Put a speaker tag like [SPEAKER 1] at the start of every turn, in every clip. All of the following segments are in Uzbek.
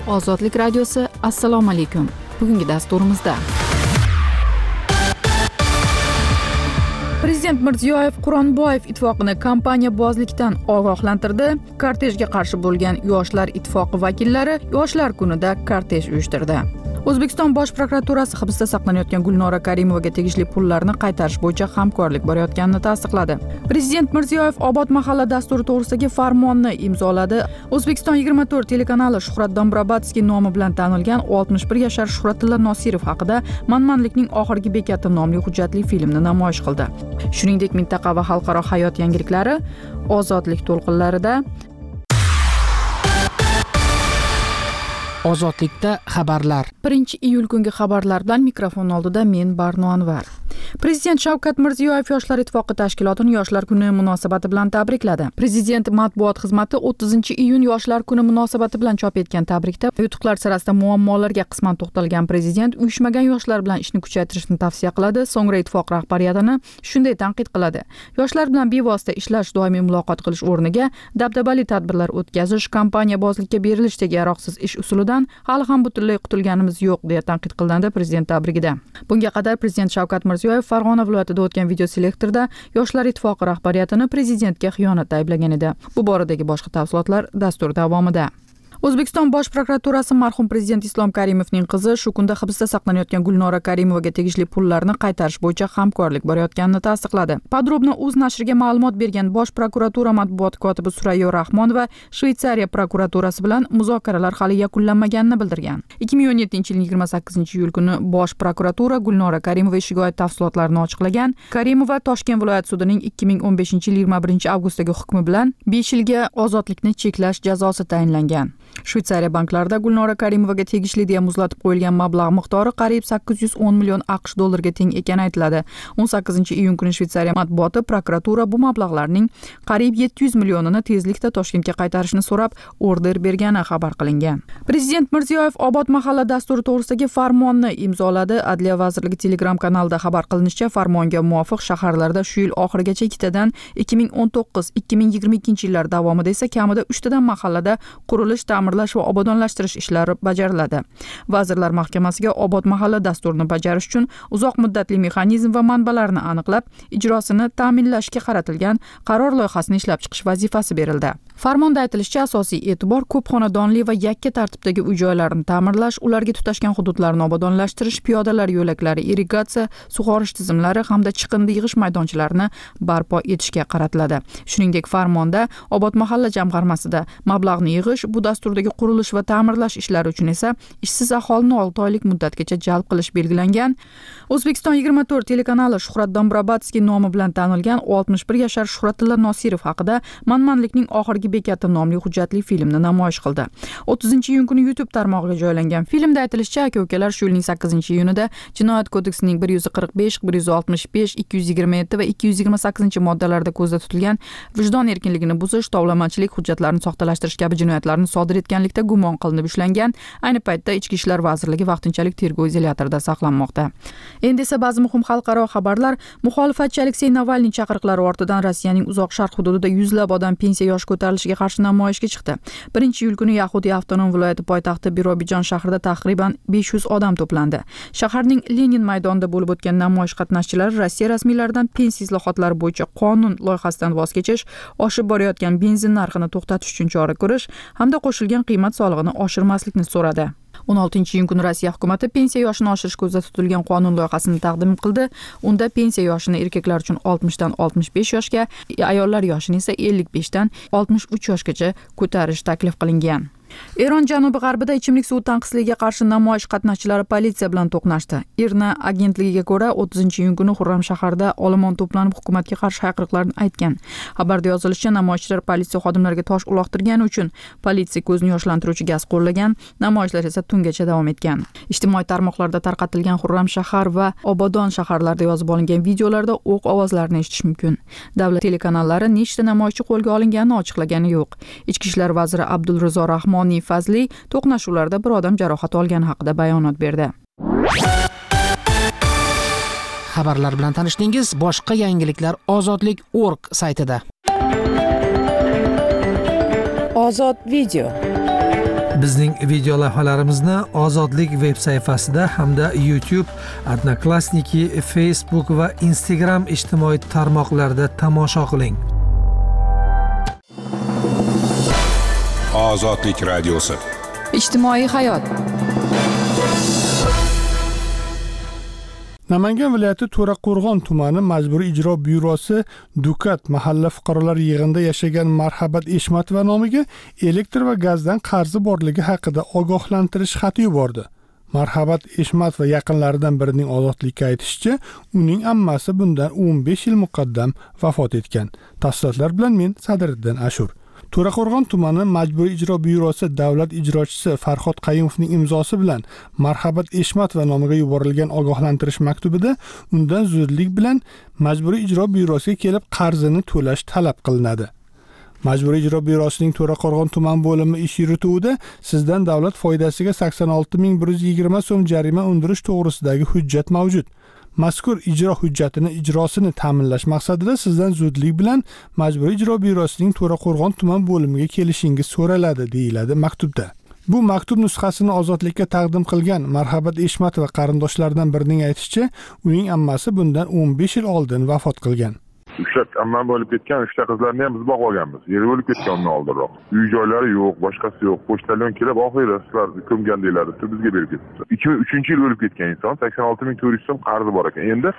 [SPEAKER 1] Ozodlik radiosi, assalomu alaykum. Bugungi dasturimizda Prezident Mirziyoyev Quronboyev ittifoqini kompaniyabozlikdan ogohlantirdi. Kortejga qarshi bo'lgan Yoshlar ittifoqi vakillari Yoshlar kunida kortej uyushtirdi. O'zbekiston Bosh prokuraturasi hibsda saqlanayotgan Gulnora Karimovaga tegishli pullarni qaytarish bo'yicha hamkorlik borayotganini tasdiqladi. Prezident Mirziyoyev Obod mahalla dasturi to'g'risidagi farmonni imzoladi. O'zbekiston 24 telekanali Shuhrat Dombrobadskiy nomi bilan tanilgan 61 yashar Shuhratilla Nosirov haqida Manmanlikning oxirgi bekati nomli hujjatli filmni namoyish qildi. Shuningdek, mintaqa va xalqaro hayot yangiliklari Ozodlik to'lqinlarida
[SPEAKER 2] Ozodlikda xabarlar.
[SPEAKER 1] 1-iyul kungi xabarlar bilan mikrofon oldida men Barno Anvar. Prezident Shavkat Mirziyoyev Yoshlar ittifoqi tashkilotini Yoshlar kuni munosabati bilan tabrikladi. Prezident matbuot xizmati 30-iyun Yoshlar kuni munosabati bilan chop etgan tabrikda yutuqlar sirasida muammolarga qisman to'xtalgan prezident uyushmagan yoshlar bilan ishni kuchaytirishni tavsiya qiladi. So'ngra ittifoq rahbariyatini shunday tanqid qiladi: yoshlar bilan bevosita ishlash, doimiy muloqot qilish o'rniga dabdabali tadbirlar o'tkazish, kompaniyabozlikka berilishdagi yaroqsiz ish usulidan hali ham butunlay qutulganimiz yo'q, deya tanqid qilgandi prezident tabrigida. Bunga qadar prezident Shavkat Mirziyoyev Farg'ona viloyatida o'tgan video selektorda Yoshlar ittifoqi rahbariyatini prezidentga xiyonatda ayblagan edi. Bu boradagi boshqa tafsilotlar dastur davomida. O'zbekiston Bosh prokuraturasi marhum prezident Islom Karimovning qizi shu kunda hibsda saqlanayotgan Gulnora Karimovaga tegishli pullarni qaytarish bo'yicha hamkorlik borayotganini tasdiqladi. Podrobno Uz nashriga ma'lumot bergan Bosh prokuratura matbuot kotibi Surayyo Rahmonova Shveysariya prokuraturasi bilan muzokaralar hali yakunlanmaganini bildirgan. 2017-yilning 28-iyul kuni Bosh prokuratura Gulnora Karimova ishiga oid tafsilotlarni ochiqlagan. Karimova Toshkent viloyat sudining 2015-yil 21-avgustdagi hukmi bilan 5 yilga ozodlikni cheklash jazosi tayinlangan. Shveysariya banklarida Gulnora Karimovaga tegishli deya muzlatib qo'yilgan mablag' miqdori qariyb 810 million AQSh dollariga teng ekani aytiladi. 18-iyun kuni Shveysariya matbuoti prokuratura bu mablag'larning qariyb 700 millionini tezlikda Toshkentga qaytarishni so'rab order bergani xabar qilingan. Prezident Mirziyoyev Obod mahalla dasturi to'g'risidagi farmonni imzoladi. Adliya vazirligi Telegram kanalida xabar qilinishicha, farmonga muvofiq shaharlarda shu yil oxirigacha 2 tadan, 2019-2022 yillar davomida esa kamida 3 tadan mahallada qurilish, ta'mirlash va obodonlashtirish ishlari bajariladi. Vazirlar Mahkamasiga Obod mahalla dasturini bajarish uchun uzoq muddatli mexanizm va manbalarni aniqlab, ijrosini ta'minlashga qaratilgan qaror loyihasini ishlab chiqish vazifasi berildi. Farmonda aytilishicha, asosiy e'tibor ko'p xonadonli va yakka tartibdagi uy-joylarni ta'mirlash, ularga tutashgan hududlarni obodonlashtirish, piyodalar yo'laklari, irrigatsiya, sug'orish tizimlari hamda chiqindi yig'ish maydonchalarini barpo etishga qaratiladi. Shuningdek, farmonda Obod mahalla jamg'armasida mablag'ni yig'ish, bu dasturdagi qurilish va ta'mirlash ishlari uchun esa ishsiz aholini 6 oylik muddatgacha jalb qilish belgilangan. O'zbekiston 24 telekanali Shuhrat Dombrobadskiy nomi bilan tanilgan 61 yashar Shuhratilla Nosirov haqida Manmanlikning oxirgi bekati nomli hujjatli filmni namoyish qildi. 30-iyun kuni YouTube tarmog'iga joylangan filmda aytilishicha, aka-ukalar shu yilning 8-iyunida Jinoyat kodeksining 145, 165, 227 va 228 moddalarida ko'zda tutilgan vijdon erkinligini buzish, tovlamachilik, hujjatlarni soxtalashtirish kabi jinoyatlarni sodir etganlikda gumon qilinib ushlangan. Ayni paytda Ichki ishlar vazirligi vaqtinchalik tergov izolyatorida saqlanmoqda. Endi esa ba'zi muhim xalqaro xabarlar. Muxolifatchi Aleksey Navalniy chaqiriqlari ortidan Rossiyaning uzoq sharq hududida yuzlab odam pensiya yoshi ko'tarilishiga qarshi namoyishga chiqdi. 1-iyul kuni Yahudiy avtonom viloyati poytaxti Birobijon shahrida taxriban 500 odam to'plandi. Shaharning Lenin maydonida bo'lib o'tgan namoyish qatnashchilari Rossiya rasmiylaridan pensiya islohotlari bo'yicha qonun loyihasidan voz kechish, oshib borayotgan benzin narxini to'xtatish uchun chora ko'rish hamda qo'shilgan qiymat solig'ini oshirmaslikni so'radi. 16-iyun kuni Rossiya hukumati pensiya yoshini oshirish ko'zda tutilgan qonun loyihasini taqdim qildi. Unda pensiya yoshini erkaklar uchun 60 dan 65 yoshga, ayollar yoshini esa 55 dan 63 yoshgacha ko'tarish taklif qilingan. Eron janubi-g'arbida ichimlik suvi tanqisligiga qarshi namoyish qatnashchilari politsiya bilan to'qnashdi. IRNA agentligiga ko'ra, 30-iyun kuni Xurramshaharda olomon to'planib hukumatga qarshi hayqiriqlarni aytgan. Xabarda yozilishicha, namoyishchilar politsiya xodimlariga tosh uloqtirgani uchun politsiya ko'zni yoshlantiruvchi gaz qo'llagan. Namoyishlar esa tungacha davom etgan. Ijtimoiy tarmoqlarda tarqatilgan Xurramshahar va Obodon shaharlarida yozib olingan videolarda o'q ovozlarini eshitish mumkin. Davlat telekanallari nechta namoyishchi qo'lga olinganini ochiqlagani yo'q. Ichki ishlar vaziri Abdulrizo Rahmoniy Fazli to'qnashuvlarda bir odam jarohat olgani haqida bayonot berdi.
[SPEAKER 2] Xabarlar bilan tanishdingiz. Boshqa yangiliklar ozodlik.org saytida.
[SPEAKER 1] Ozod video.
[SPEAKER 3] Bizning video lavhalarimizni Ozodlik veb sayfasida hamda YouTube, Odnoklassniki, Facebook va Instagram ijtimoiy tarmoqlarida tomosha qiling.
[SPEAKER 4] Ozodlik radiosi.
[SPEAKER 1] Ijtimoiy hayot.
[SPEAKER 5] Namangan viloyati To'raqo'rg'on tumani Majburiy ijro byurosi Dukat mahalla fuqarolar yig'inida yashagan Marhabat Eshmatova nomiga elektr va gazdan qarzi borligi haqida ogohlantirish xati yubordi. Marhabat Eshmatova yaqinlaridan birining Ozodlikka aytishicha, uning ammasi bundan 15 yil muqaddam vafot etgan. Tafsilotlar bilan men Sadriddin Ashur. To'raqo'rg'on tumani Majburiy ijro byurosi davlat ijrochisi Farhod Qayumovning imzosi bilan Marhabat Eshmatova nomiga yuborilgan ogohlantirish maktubida undan zudlik bilan Majburiy ijro byurosiga kelib qarzini to'lash talab qilinadi. Majburiy ijro byurosining To'raqo'rg'on tuman bo'limi ish yurituvida sizdan davlat foydasiga 86.120 so'm jarima undirish to'g'risidagi hujjat mavjud. Mazkur ijro ijrosini ta'minlash maqsadida sizdan zudlik bilan Majburiy ijro byurosining To'raqo'rg'on tuman bo'limiga kelishingiz so'raladi, deyiladi maktubda. Bu maktub nusxasini Ozodlikka taqdim qilgan Marhabat Eshmatova qarindoshlaridan birining aytishicha, uning ammasi bundan 15 yil oldin vafot qilgan.
[SPEAKER 6] Ushlab ammam bo'lib ketgan, 3 ta qizlarni ham biz boqib olganmiz. Yeri bo'lib ketgan undan oldinroq. Uy joylari yo'q, boshqasi yo'q. Pochtalyon kelib oxirida sizlar ko'mgan deyiladi, bizga berib ketdi. 2003-yil bo'lib ketgan inson 86.400 so'm qarzi bor ekan. Endi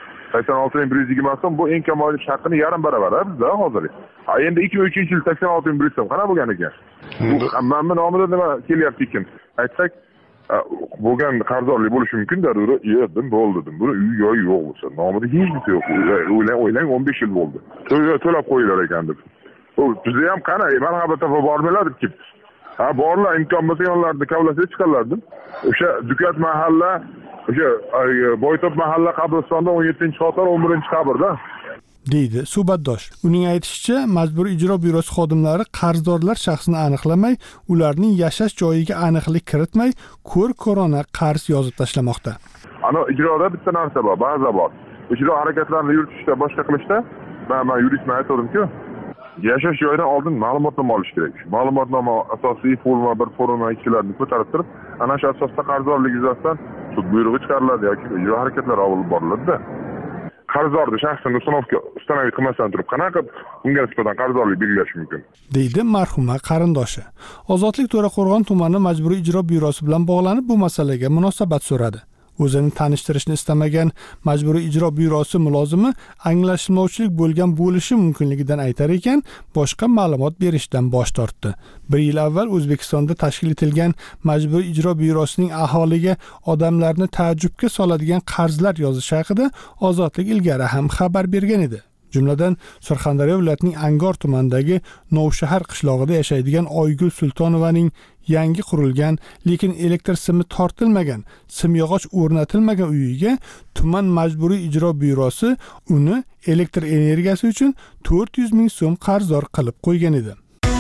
[SPEAKER 6] 86.120 so'm bu eng kam oylik haqqini yarim baravar bizda hozir. Endi 2003-yil 86.100 so'm qana bo'lgan ekan. Bu ammamning nomida nima kelyapti ekan? Aytsak bo'lgan qarzdorlik bo'lishi mumkin darura. Yedim, bo'ldim. Buni uy joyi yo'q bo'lsa, nomida hech narsa yo'q. O'ylang 15 yil bo'ldi. To'lab qo'yilar ekan deb. Bizda ham qana marhamat topa bormaylar deb. Borlar, imkon bo'lsa yonlarida kavlasiga chiqarlardi. O'sha Dukat mahalla, o'sha Boytob mahalla qabristonda 17-qator 11-qabrda
[SPEAKER 5] deydi suhbatdosh. Uning aytishicha, Majburiy ijro byurosi xodimlari qarzdorlar shaxsini aniqlamay, ularning yashash joyiga aniqlik kiritmay, ko'rona qarz yozib tashlamoqda.
[SPEAKER 6] Ana ijroda bitta narsa bor, ba'zi bor. Ijro harakatlarini yuritishda, boshqa qilishda men yuristman aytdim-ku, yashash joyidan oldin ma'lumotnoma olish kerak. Ma'lumotnoma asosiy forma 1, forma 2larni ko'tarib turib, ana shu asosda qarzdorlik yuzasidan sud buyrug'i chiqariladi yoki ijro harakatlari olib boriladi-da. Qarzdorni shaxsini ustanovlik qilmasdan turib qanaqa unga nisbatan qarzdorlik belgilash mumkin? Deydi
[SPEAKER 5] marhuma qarindoshi. Ozodlik To'raqo'rg'on tumani Majburiy ijro byurosi bilan bog'lanib bu masalaga munosabat so'radi. O'zini tanishtirishni istamagan Majburiy ijro byurosi mulozimi anglashilmovchilik bo'lgan bo'lishi mumkinligidan aytar ekan, boshqa ma'lumot berishdan bosh tortdi. 1 yil avval O'zbekistonda tashkil etilgan Majburiy ijro byurosining aholiga odamlarni taajjubga soladigan qarzlar yozishi haqida Ozodlik ilgari ham xabar bergan edi. Jumladan, Surxondaryo viloyatining Angor tumanidagi Novshahar qishlog'ida yashaydigan Oygul Sultonovaning yangi qurilgan, lekin elektr simi tortilmagan, simyog'och o'rnatilmagan uyiga tuman Majburiy ijro byurosi uni elektr energiyasi uchun 400 ming so'm qarzdor qilib qo'ygan edi.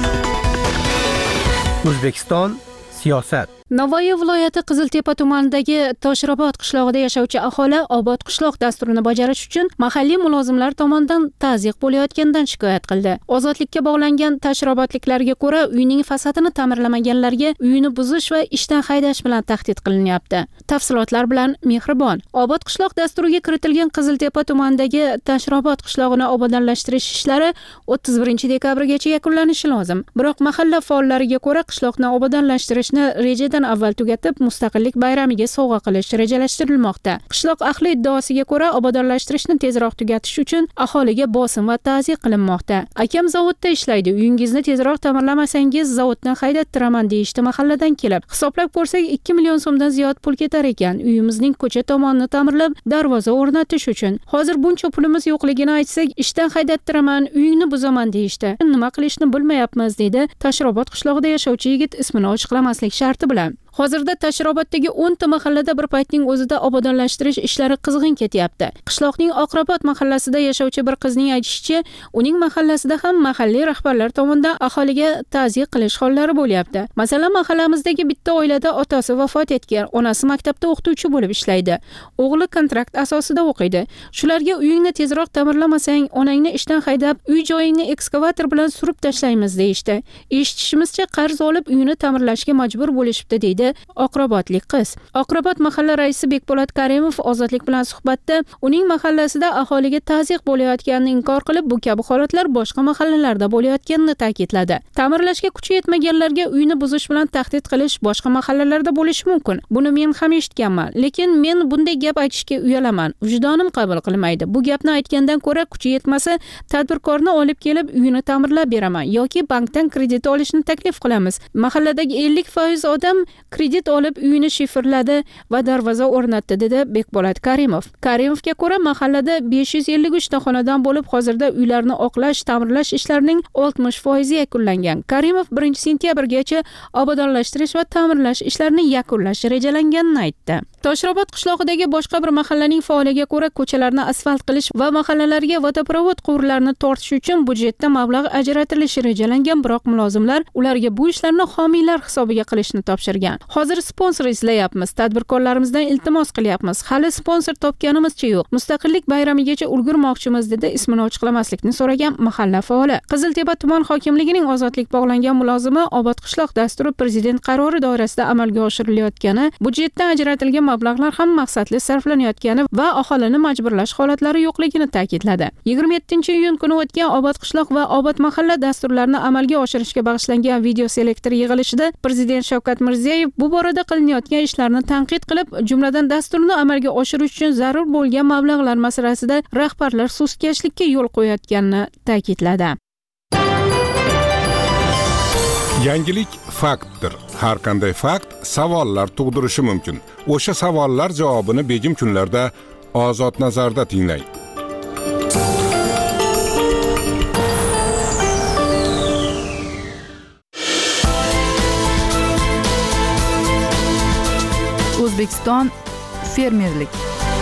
[SPEAKER 2] O'zbekiston siyosat.
[SPEAKER 7] Navoiy viloyati Qiziltepa tumanidagi Toshrobod qishlog'ida yashovchi aholi Obod qishloq dasturini bajarish uchun mahalliy mulozimlar tomonidan tazyiq bo'layotganidan shikoyat qildi. Ozodlikka bog'langan tashrobodliklarga ko'ra, uyning fasadini ta'mirlamaganlarga uyini buzish va ishdan haydash bilan tahdid qilinyapti. Tafsilotlar bilan Mehribon. Obod qishloq dasturiga kiritilgan Qiziltepa tumanidagi Toshrobod qishlog'ini obodonlashtirish ishlari 31 dekabrgacha yakunlanishi lozim. Biroq mahalla faollariga ko'ra, qishloqni obodonlashtirishni rejadan avval tugatib, mustaqillik bayramiga sovg'a qilish rejalashtirilmoqda. Qishloq ahli iddaosiga ko'ra, obodonlashtirishni tezroq tugatish uchun aholiga bosim va ta'ziyq qilinmoqda. Akam zavodda ishlaydi, uyingizni tezroq ta'mirlamasangiz zavoddan haydattiraman deyishdi mahalladan kelib. Hisoblab ko'rsak 2 million so'mdan ziyod pul ketar ekan. Uyimizning ko'cha tomonini ta'mirlab, darvoza o'rnatish uchun. Hozir buncha pulimiz yo'qligini aytsak, ishdan haydattiraman, uyingni buzaman deyishdi. Nima qilishni bilmayapmiz, dedi Toshrobod qishlog'ida yashovchi yigit ismini ochiqlamaslik sharti bilan. Hozirda Tashrobotdagi 10 ta mahallada bir paytning o'zida obodonlashtirish ishlari qizg'in ketyapti. Qishloqning Oqrobot mahallasida yashovchi bir qizning aytishicha, uning mahallasida ham mahalliy rahbarlar tomonidan aholiga ta'ziya qilish hollari bo'lyapti. Masalan, mahallamizdagi bitta oilada otasi vafot etgan, onasi maktabda o'qituvchi bo'lib ishlaydi. O'g'li kontrakt asosida o'qiydi. Shularga uyingni tezroq ta'mirlamasang, onangni ishdan haydab, uy joyingni ekskavator bilan surib tashlaymiz deyishdi. Eshitishimizcha qarz olib uyini ta'mirlashga majbur bo'lishibdi deydi Oqrobotlik qiz. Oqrobot mahalla raisi Bekpo'lat Karimov Ozodlik bilan suhbatda uning mahallasida aholiga ta'ziq bo'layotganini inkor qilib, bu kabi holatlar boshqa mahallalarda bo'layotganini ta'kidladi. Ta'mirlashga kuchi yetmaganlarga uyni buzish bilan tahdid qilish boshqa mahallalarda bo'lishi mumkin. Buni men ham eshitganman, lekin men bunday gap aytishga uyalaman. Vijdonim qabul qilmaydi. Bu gapni aytgandan ko'ra kuchi yetmasa, tadbirkorni olib kelib uyini ta'mirlab beraman yoki bankdan kredit olishni taklif qilamiz. Mahalladagi 50% odam kredit olib uyini shifrladi va darvoza o'rnatdi, dedi Bekpo'lat Karimov. Karimovga ko'ra, mahallada 553 ta xonadon bo'lib, hozirda uylarni oqlash, ta'mirlash ishlarining 60% yakunlangan. Karimov 1-sentyabrgacha obodonlashtirish va ta'mirlash ishlarini yakunlash rejalanganini aytdi. Toshrobot qishlog'idagi boshqa bir mahallaning faoliga ko'ra, ko'chalarni asfalt qilish va mahallalarga vodoprovod quvurlarini tortish uchun budjetda mablag' ajratilishi rejalangan, biroq mulozimlar ularga bu ishlarni homiylar hisobiga qilishni topshirgan. Hozir sponsor izlayapmiz, tadbirkorlarimizdan iltimos qilyapmiz. Hali sponsor topganimizcha yo'q. Mustaqillik bayramigacha ulgurmoqchimiz, dedi ismini ochiqlamaslikni so'ragan mahalla faoli. Qiziltepa tuman hokimligining ozodlik bog'langan mulozimi Obod qishloq dasturi prezident qarori doirasida amalga oshirilayotgani, budjetdan ajratilgan mablag'lar ham maqsadli sarflanayotgani va aholini majburlash holatlari yo'qligini ta'kidladi. 27-iyun kuni o'tgan Obod qishloq va Obod mahalla dasturlarini amalga oshirishga bag'ishlangan video selektor yig'ilishida prezident Shavkat Mirziyoyev bu borada qilinayotgan ishlarni tanqid qilib, jumladan dasturni amalga oshirish uchun zarur bo'lgan mablag'lar masalasida rahbarlar sustkashlikka yo'l qo'yayotganini ta'kidladi.
[SPEAKER 4] Yangilik faktdir. Har qanday fakt savollar tug'dirishi mumkin. O'sha savollar javobini begim kunlarda Ozod nazarda tinglang.
[SPEAKER 1] O'zbekiston fermerlik.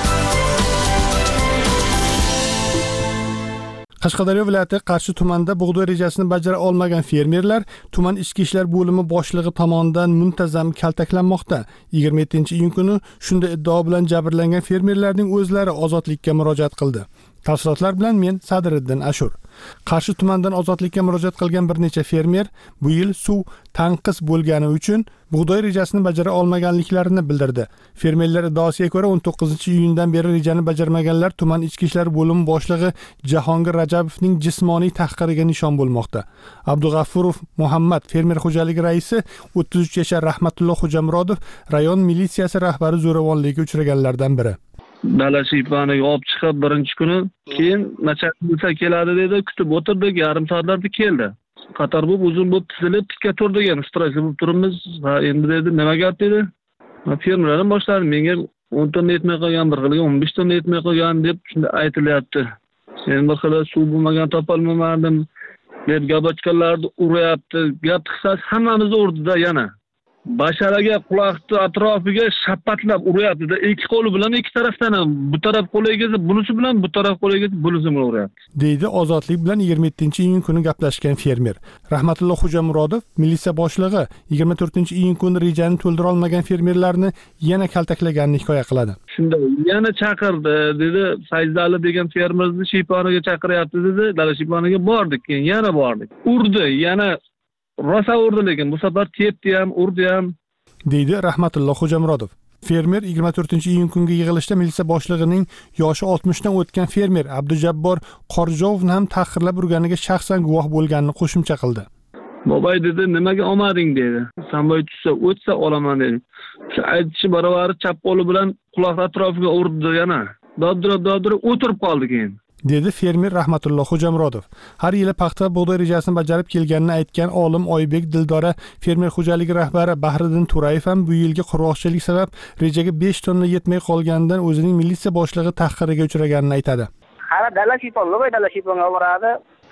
[SPEAKER 5] Qashqadaryo viloyati Qarshi tumanida bug'doy rejasini bajara olmagan fermerlar tuman ichki ishlar bo'limi boshlig'i tomonidan muntazam kaltaklanmoqda. 27-iyun kuni shunday iddao bilan jabrlangan fermerlarning o'zlari ozodlikka murojaat qildi. Tafsilotlar bilan men Sadriddin Ashur. Qarshi tumandan ozodlikka murojaat qilgan bir necha fermer bu yil suv tanqis bo'lgani uchun bug'doy rejasini bajara olmaganliklarini bildirdi. Fermerlar iddaosiga ko'ra 19-iyundan beri rejani bajarmaganlar tuman ichki ishlar bo'limi boshlig'i Jahongir Rajabovning jismoniy tahqiriga nishon bo'lmoqda. Abdug'afurov Muhammad, fermer xo'jaligi raisi, 33 yashar Rahmatullo Xo'jamurodov rayon militsiyasi rahbari zo'ravonlikka uchraganlardan biri.
[SPEAKER 8] Dala shiyponiga olib chiqib birinchi kuni, keyin nachalnik keladi dedi, kutib o'tirdik, yarim soatlarda keldi. Qator bo'lib uzun bo'lib tizilib tikka turdik, yani stressli bo'lib turibmiz. Ha, endi dedi, nima gap dedi. Fermerlardan boshladim, menga 10 tonna yetmay qolgan, bir xilga 15 tonna yetmay qolgan deb shunda aytilyapti. Men bir xilga suv bo'lmagan topolmadim deb gabachkalarni uryapti. Gap qisasi hammamizni urdida yana. Basharaga quloqni atrofiga shapatlab uryapti-da, ikki qo'li bilan ikki tarafdan ham, bu taraf qo'liga bunisi bilan, bu taraf qo'liga bunisi bilan uryapti.
[SPEAKER 5] Deydi Ozodlik bilan 27-iyun kuni gaplashgan fermer. Rahmatullo Xo'jamurodov, militsiya boshlig'i, 24-iyun kuni rejani to'ldira olmagan fermerlarni yana kaltaklaganini hikoya qiladi.
[SPEAKER 8] Shunda yana chaqirdi, dedi, Fayzali degan fermerni shiyponiga chaqiryapti dedi, dala shiyponiga bordik, keyin yana bordik. Urdi, yana rosa urdi, lekin bu safar tepdi ham, urdi ham,
[SPEAKER 5] deydi Rahmatullo Xo'jamurodov. Fermer 24-iyun kungi yig'ilishda militsiya boshlig'ining yoshi 60 dan o'tgan fermer Abdujabbor Qorjovni ham tahqirlab urganiga shaxsan guvoh bo'lganini qo'shimcha qildi.
[SPEAKER 8] Bobay dedi, nimaga olmading dedi. Samboy tushsa, o'tsa olaman dedi. Shu aytishi barobar chap qo'li bilan quloq atrofiga urdi yana. Doddirab o'tirib qoldi keyin.
[SPEAKER 5] Dedi fermer Rahmatullo Xo'jamurodov. Har yili paxta bug'doy rejasini bajarib kelganini aytgan olim Oybek Dildora fermer xo'jaligi rahbari Bahriddin Turayev ham bu yilgi qurg'oqchilik sabab rejaga 5 tonna yetmay qolganidan o'zining militsiya boshlig'i tahqiriga uchraganini aytadi.
[SPEAKER 9] Hali dala shiyponga boradi.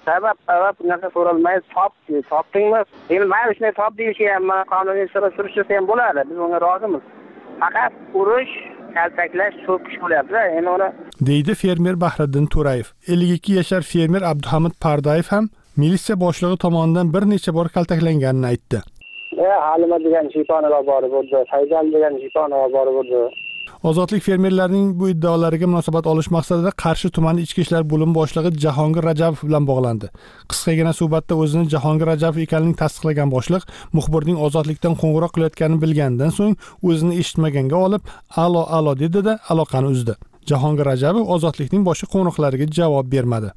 [SPEAKER 9] sabab bunaqa so'ralmaydi, topdingmi? Endi mana shunday top deyishyapman, qonuniy surishtirsa ham bo'ladi. Biz unga rozimiz. Faqat urush, kaltaklash, so'kish bo'lyapti. Endi uni
[SPEAKER 5] deydi fermer Bahriddin To'rayev. 52 yashar fermer Abduhamid Pardayev ham militsiya boshlig'i tomonidan bir necha bor kaltaklanganini aytdi.
[SPEAKER 9] Halima degan shiyponlar borib bo'ldi, Faydal degan shiyponlar borib bo'ldi.
[SPEAKER 5] Ozodlik fermerlarning bu iddaolariga munosabat olish maqsadida Qarshi tumani ichki ishlar bo'limi boshlig'i Jahongir Rajabov bilan bog'landi. Qisqagina suhbatda o'zini Jahongir Rajabov ekanligini tasdiqlagan boshliq muxbirning ozodlikdan qo'ng'iroq qilayotganini bilgandan so'ng o'zini eshitmaganga olib, "Alo" dedi-da, aloqani uzdi. Jahongir Rajabov ozodlikning boshqa qo'ng'iroqlariga javob bermadi.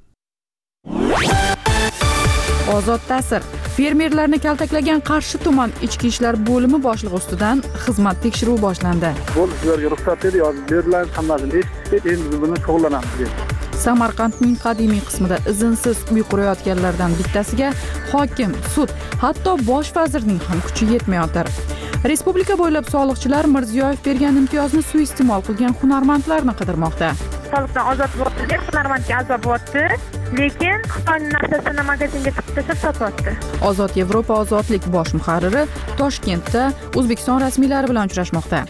[SPEAKER 1] Ozod ta'sir. Fermerlarni kaltaklagan Qarshi tuman ichki ishlar bo'limi boshlig'i ustidan xizmat tekshiruvi boshlandi.
[SPEAKER 8] Bu sizlarga ruxsat edi, yozib beriladi, hammasini eshitdik, endi biz bilan shug'ullanamiz dedi.
[SPEAKER 1] Samarqandning qadimiy qismida izinsiz uy qurayotganlardan bittasiga hokim, sud, hatto bosh vazirning ham kuchi yetmayotir. Respublika bo'ylab soliqchilar Mirziyoyev bergan imtiyozni suiiste'mol qilgan hunarmandlarni qidirmoqda.
[SPEAKER 10] Soliqdan ozod bo'ldi, hunarmandga azob bo'ldi, lekin Xitoyning narsasini magazinga chiqib sotyapti.
[SPEAKER 1] Ozod Yevropa ozodlik bosh muharriri Toshkentda O'zbekiston rasmiylari bilan uchrashmoqda.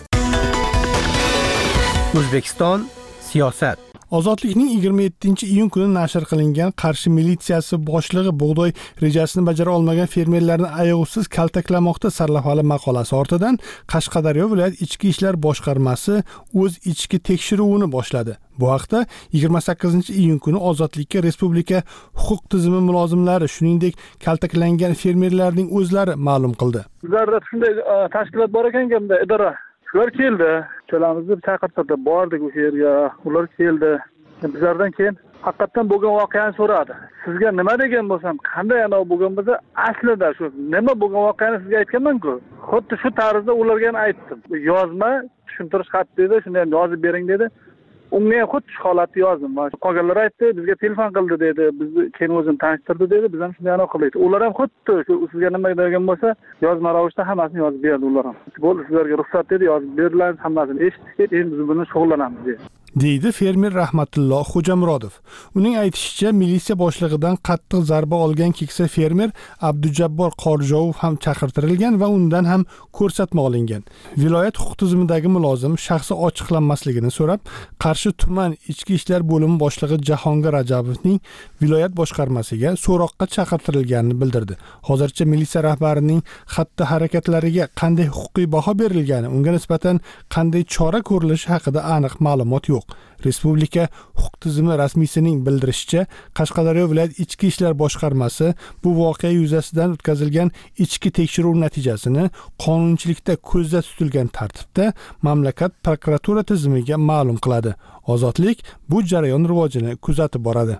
[SPEAKER 2] O'zbekiston siyosat.
[SPEAKER 5] Ozodlikning 27-iyun kuni nashr qilingan Qarshi militsiyasi boshlig'i bug'doy rejasini bajara olmagan fermerlarni ayovsiz kaltaklamoqda sarlavhali maqolasi ortidan Qashqadaryo viloyat ichki ishlar boshqarmasi o'z ichki tekshiruvini boshladi. Bu haqda 28-iyun kuni Ozodlikka respublika huquq tizimi mulozimlari, shuningdek kaltaklangan fermerlarning o'zlari ma'lum qildi.
[SPEAKER 8] Bizlarda shunday tashkilot bor ekan, idora. Shular keldi. Cho'lamizni chaqirtirdi, bordik o'sha yerga. Ular keldi. Bizlardan keyin haqiqatan bo'lgan voqeani so'radi. Sizga nima degan bo'lsam, qanday ana bo'lgan bo'lsa, aslida shu nima bo'lgan voqeani sizga aytganman-ku. Xuddi shu tarzda ularga aytdim. Yozma, tushuntirish xat dedi, shuni ham yozib bering dedi. Unga ham xuddi shu holatni yozdim. Qolganlar aytdi, bizga telefon qildi dedi, bizni keyin o'zini tanishtirdi dedi, biz ham shunday qildik. Ular ham xuddi shu sizga nima degan bo'lsa, yozma ravishda hammasini yozib berdi ular ham. Bo'ldi, sizlarga ruxsat dedi, yozib beriladi, hammasini eshitdik, endi biz bilan shug'ullanamiz dedi.
[SPEAKER 5] deydi fermer Rahmatulloh Xo'jamurodov. Uning aytishicha, militsiya boshlig'idan qattiq zarba olgan keksa fermer Abdujabbor Qorjovov ham chaqirtirilgan va undan ham ko'rsatma olingan. Viloyat huquq tizimidagi mulozim shaxsi ochiqlanmasligini so'rab, Qarshi tuman ichki ishlar bo'limi boshlig'i Jahongir Rajabovning viloyat boshqarmasiga so'roqqa chaqirtirilganini bildirdi. Hozircha militsiya rahbarining xatti harakatlariga qanday huquqiy baho berilgani, unga nisbatan qanday chora ko'rilishi haqida aniq ma'lumot yo'q. Respublika huquq tizimi rasmiysining bildirishicha, Qashqadaryo viloyat ichki ishlar boshqarmasi bu voqea yuzasidan o'tkazilgan ichki tekshiruv natijasini qonunchilikda ko'zda tutilgan tartibda mamlakat prokuratura tizimiga ma'lum qiladi. Ozodlik bu jarayon rivojini kuzatib boradi.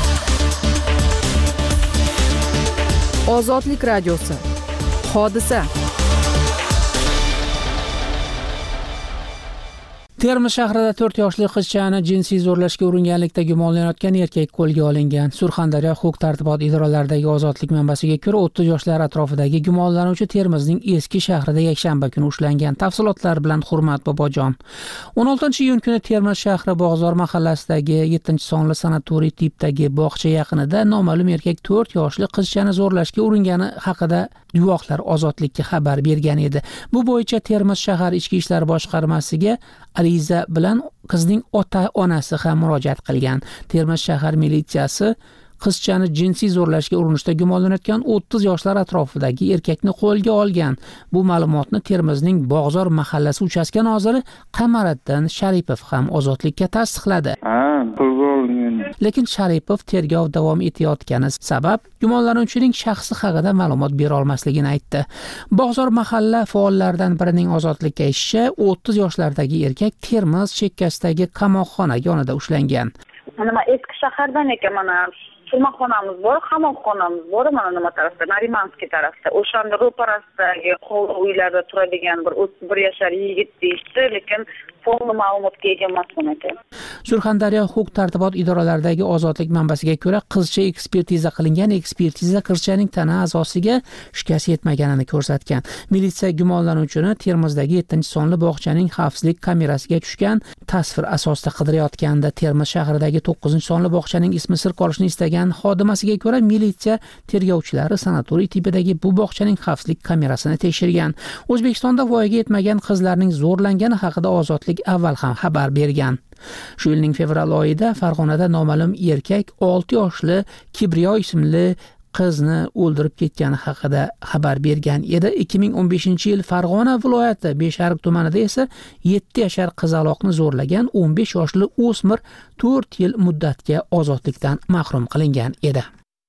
[SPEAKER 1] Ozodlik radiosi. Hodisa.
[SPEAKER 11] Termiz shahrida 4 yoshli qizchani jinsiy zo'rlashga uringanlikda gumonlanayotgan erkak qo'lga olingan. Surxondaryo huquq-tartibot idoralaridagi ozodlik manbasiga ko'ra 30 yoshlar atrofidagi gumonlanuvchi Termizning eski shahrida yakshanba kuni ushlangan. Tafsilotlar bilan Hurmat Bobojon. 16-iyun kuni Termiz shahri Bog'zor mahallasidagi 7-sonli sanatoriy tipdagi bog'cha yaqinida noma'lum erkak 4 yoshli qizchani zo'rlashga uringani haqida guvohlar ozodlikka xabar bergan edi. Bu bo'yicha Termiz shahar ichki ishlar boshqarmasiga ariza bilan qizning ota-onasi ham murojaat qilgan. Termiz shahar militsiyasi qizchani jinsiy zo'rlashga urinishda gumonlanayotgan 30 yoshlar atrofidagi erkakni qo'lga olgan. Bu ma'lumotni Termizning Bog'zor mahallasi uchastka noziri Qamariddin Sharipov ham ozodlikka tasdiqladi. Lekin Sharipov tergov davom etayotgani sabab gumonlanuvchining shaxsi haqida ma'lumot bera olmasligini aytdi. Bog'zor mahalla faollaridan birining ozodlikka aytishicha, 30 yoshlardagi erkak Termiz chekkasidagi qamoqxona yonida ushlangan.
[SPEAKER 10] Mana eski shahardan ekan, mana turmaxonamiz bor, qamoqxonamiz bor, mana nima tarafda, Narimanskiy tarafda. O'shanda ro'parasidagi hovli uylarda turadigan bir 31 yashar yigit deyishdi, lekin to'liq ma'lumotga ega emasman aka.
[SPEAKER 11] Surxondaryo huquq-tartibot idoralaridagi ozodlik manbasiga ko'ra, qizcha ekspertiza qilingan ekspertiza qizchaning tana a'zosiga shikast yetmaganini ko'rsatgan. Militsiya gumonlanuvchini Termizdagi 7-sonli bog'chaning xavfsizlik kamerasiga tushgan tasvir asosida qidirayotganda Termiz shahridagi 9-sonli bog'chaning ismi sir qolishini istagan xodimasiga ko'ra, militsiya tergovchilari sanatoriy tipidagi bu bog'chaning xavfsizlik kamerasini tekshirgan. O'zbekistonda voyaga yetmagan qizlarning zo'rlangani haqida Ozodlik avval ham xabar bergan. Shu yilning fevral oyida Farg'onada noma'lum erkak 6 yoshli Kibriyo ismli qizni o'ldirib ketgani haqida xabar bergan edi. 2015-yil Farg'ona viloyati Beshariq tumanida esa 7 yashar qizaloqni zo'rlagan 15 yoshli o'smir 4 yil muddatga ozodlikdan mahrum qilingan edi.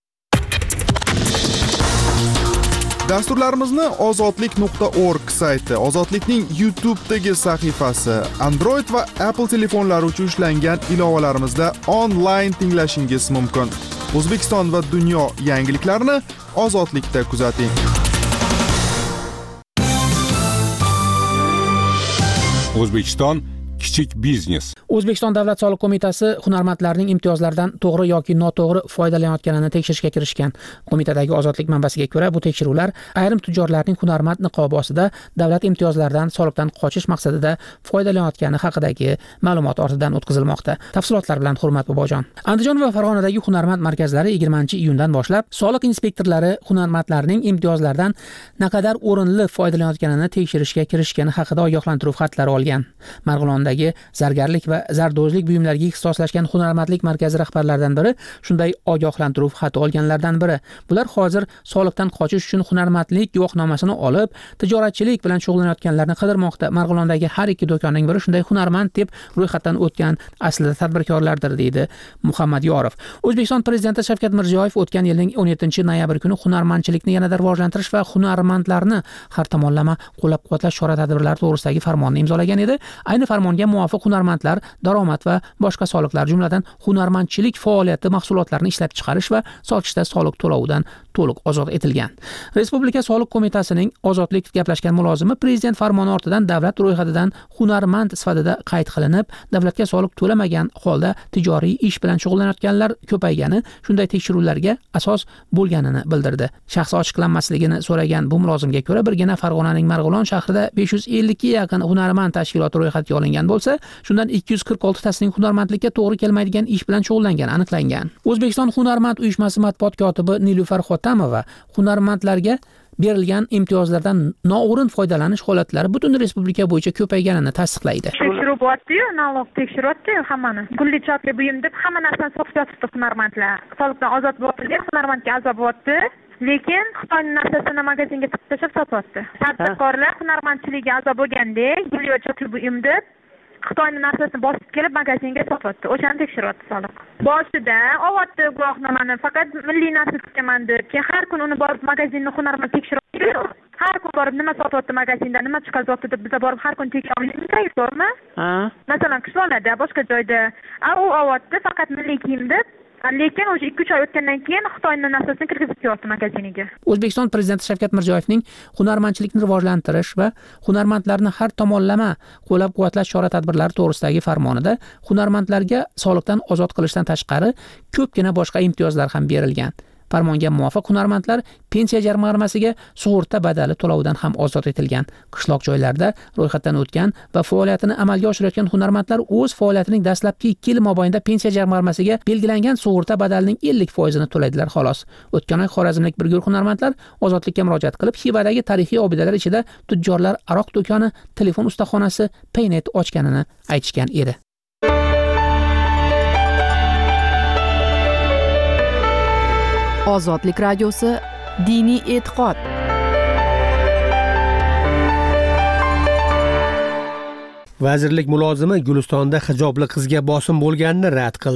[SPEAKER 12] Dasturlarimizni ozodlik.org sayti, Ozodlikning YouTube'dagi sahifasi, Android va Apple telefonlari uchun ishlangan ilovalarimizda onlayn tinglashingiz mumkin. O'zbekiston va dunyo yangiliklarini Ozodlikda kuzating.
[SPEAKER 4] O'zbekiston kichik biznes.
[SPEAKER 11] O'zbekiston Davlat soliq qo'mitasi hunarmandlarning imtiyozlardan to'g'ri yoki noto'g'ri foydalanayotganini tekshirishga kirishgan. Qo'mitadagi ozodlik manbasiga ko'ra, bu tekshiruvlar ayrim tujjorlarning hunarmand niqobi ostida davlat imtiyozlaridan soliqdan qochish maqsadida foydalanayotgani haqidagi ma'lumot ortidan o'tkazilmoqda. Tafsilotlar bilan Hurmat Bobojon. Andijon va Farg'onadagi hunarmand markazlari 20-iyundan boshlab soliq inspektorlari hunarmandlarning imtiyozlardan naqadar o'rinli foydalanayotganini tekshirishga kirishgani haqida ogohlantiruv xatlari olgan. Marg'ilondagi zargarlik va zardozlik buyumlariga ixtisoslashgan hunarmandlik markazi rahbarlaridan biri shunday ogohlantiruv xati olganlardan biri. Bular hozir soliqdan qochish uchun hunarmandlik guvohnomasini olib, tijoratchilik bilan shug'ullanayotganlarni qidirmoqda. Marg'ilondagi har ikki do'konning biri shunday hunarmand deb ro'yxatdan o'tgan aslida tadbirkorlardir, deydi Muhammad Yorov. O'zbekiston Prezidenti Shavkat Mirziyoyev o'tgan yilning 17-noyabr kuni hunarmandchilikni yanada rivojlantirish va hunarmandlarni har tomonlama qo'llab-quvvatlash chora-tadbirlari to'g'risidagi farmonni imzolagan edi. Ayni farmonga muvofiq hunarmandlar daromad va boshqa soliqlar, jumladan hunarmandchilik faoliyati mahsulotlarini ishlab chiqarish va sotishda soliq to'lovidan to'liq ozod etilgan. Respublika soliq qo'mitasining ozodlik gaplashgan mulozimi prezident farmoni ortidan davlat ro'yxatidan hunarmand sifatida qayd qilinib, davlatga soliq to'lamagan holda tijoriy ish bilan shug'ullanayotganlar ko'paygani shunday tekshiruvlarga asos bo'lganini bildirdi. Shaxsi ochiqlanmasligini so'ragan bu mulozimga ko'ra, birgina Farg'onaning Marg'ilon shahrida 550 ga yaqin hunarmand tashkiloti ro'yxatga olingan bo'lsa, shundan 246 tasining hunarmandlikka to'g'ri kelmaydigan ish bilan shug'ullangani aniqlangan. O'zbekiston hunarmand uyushmasi matbuot kotibi Nilufar Xotamova hunarmandlarga berilgan imtiyozlardan noo'rin foydalanish holatlari butun respublika bo'yicha ko'payganini tasdiqlaydi.
[SPEAKER 13] Tekshiruv bo'lyapti-yu, налог tekshiryapti-yu hammani. Gulli chotli buyum deb hamma narsani sotib yotibdi hunarmandlar. Soliqdan ozod bo'lyapti, hunarmandga azob bo'lyapti. Lekin Xitoyning narsasini magazinga tiqib tashlab sotyapti. Tadbirkorlar hunarmandchiligiga azob bo'lgandek, gulli chotli buyum deb Xitoyning narsasini bosib kelib magazinga sotyapti. O'shani tekshiryapti soliq. Boshida olyapti guvohnomani, faqat milliy narsa tikaman deb, keyin har kun uni borib magazinni hunarmand tekshiryapti. Har kun borib nima sotyapti magazinda, nima chiqaryapti deb biz borib har kun tekshirishimiz kerakmi? Masalan, Qishloqlarda, boshqa joyda u olyapti faqat milliy kiyim deb, lekin o'sha 2-3 oy o'tgandan keyin Xitoyning narsasini kirgizib qo'yapti magaziniga.
[SPEAKER 11] O'zbekiston Prezidenti Shavkat Mirziyoyevning hunarmandchilikni rivojlantirish va hunarmandlarni har tomonlama qo'llab-quvvatlash chora-tadbirlari to'g'risidagi farmonida hunarmandlarga soliqdan ozod qilishdan tashqari ko'pgina boshqa imtiyozlar ham berilgan. Farmonga muvofiq hunarmandlar pensiya jamg'armasiga sug'urta badali to'lovidan ham ozod etilgan. Qishloq joylarda ro'yxatdan o'tgan va faoliyatini amalga oshirayotgan hunarmandlar o'z faoliyatining dastlabki 2 yil mobaynida pensiya jamg'armasiga belgilangan sug'urta badalining 50%ni to'laydilar xolos. O'tgan oy xorazmlik bir guruh hunarmandlar ozodlikka murojaat qilib, Xivadagi tarixiy obidalar ichida tujjorlar aroq do'koni, telefon ustaxonasi, paynet ochganini aytishgan edi.
[SPEAKER 1] Ozodlik radiosi diniy e'tiqod.
[SPEAKER 2] Vazirlik mulozimi Gulistonda hijobli qizga bosim bo'lganini rad qildi.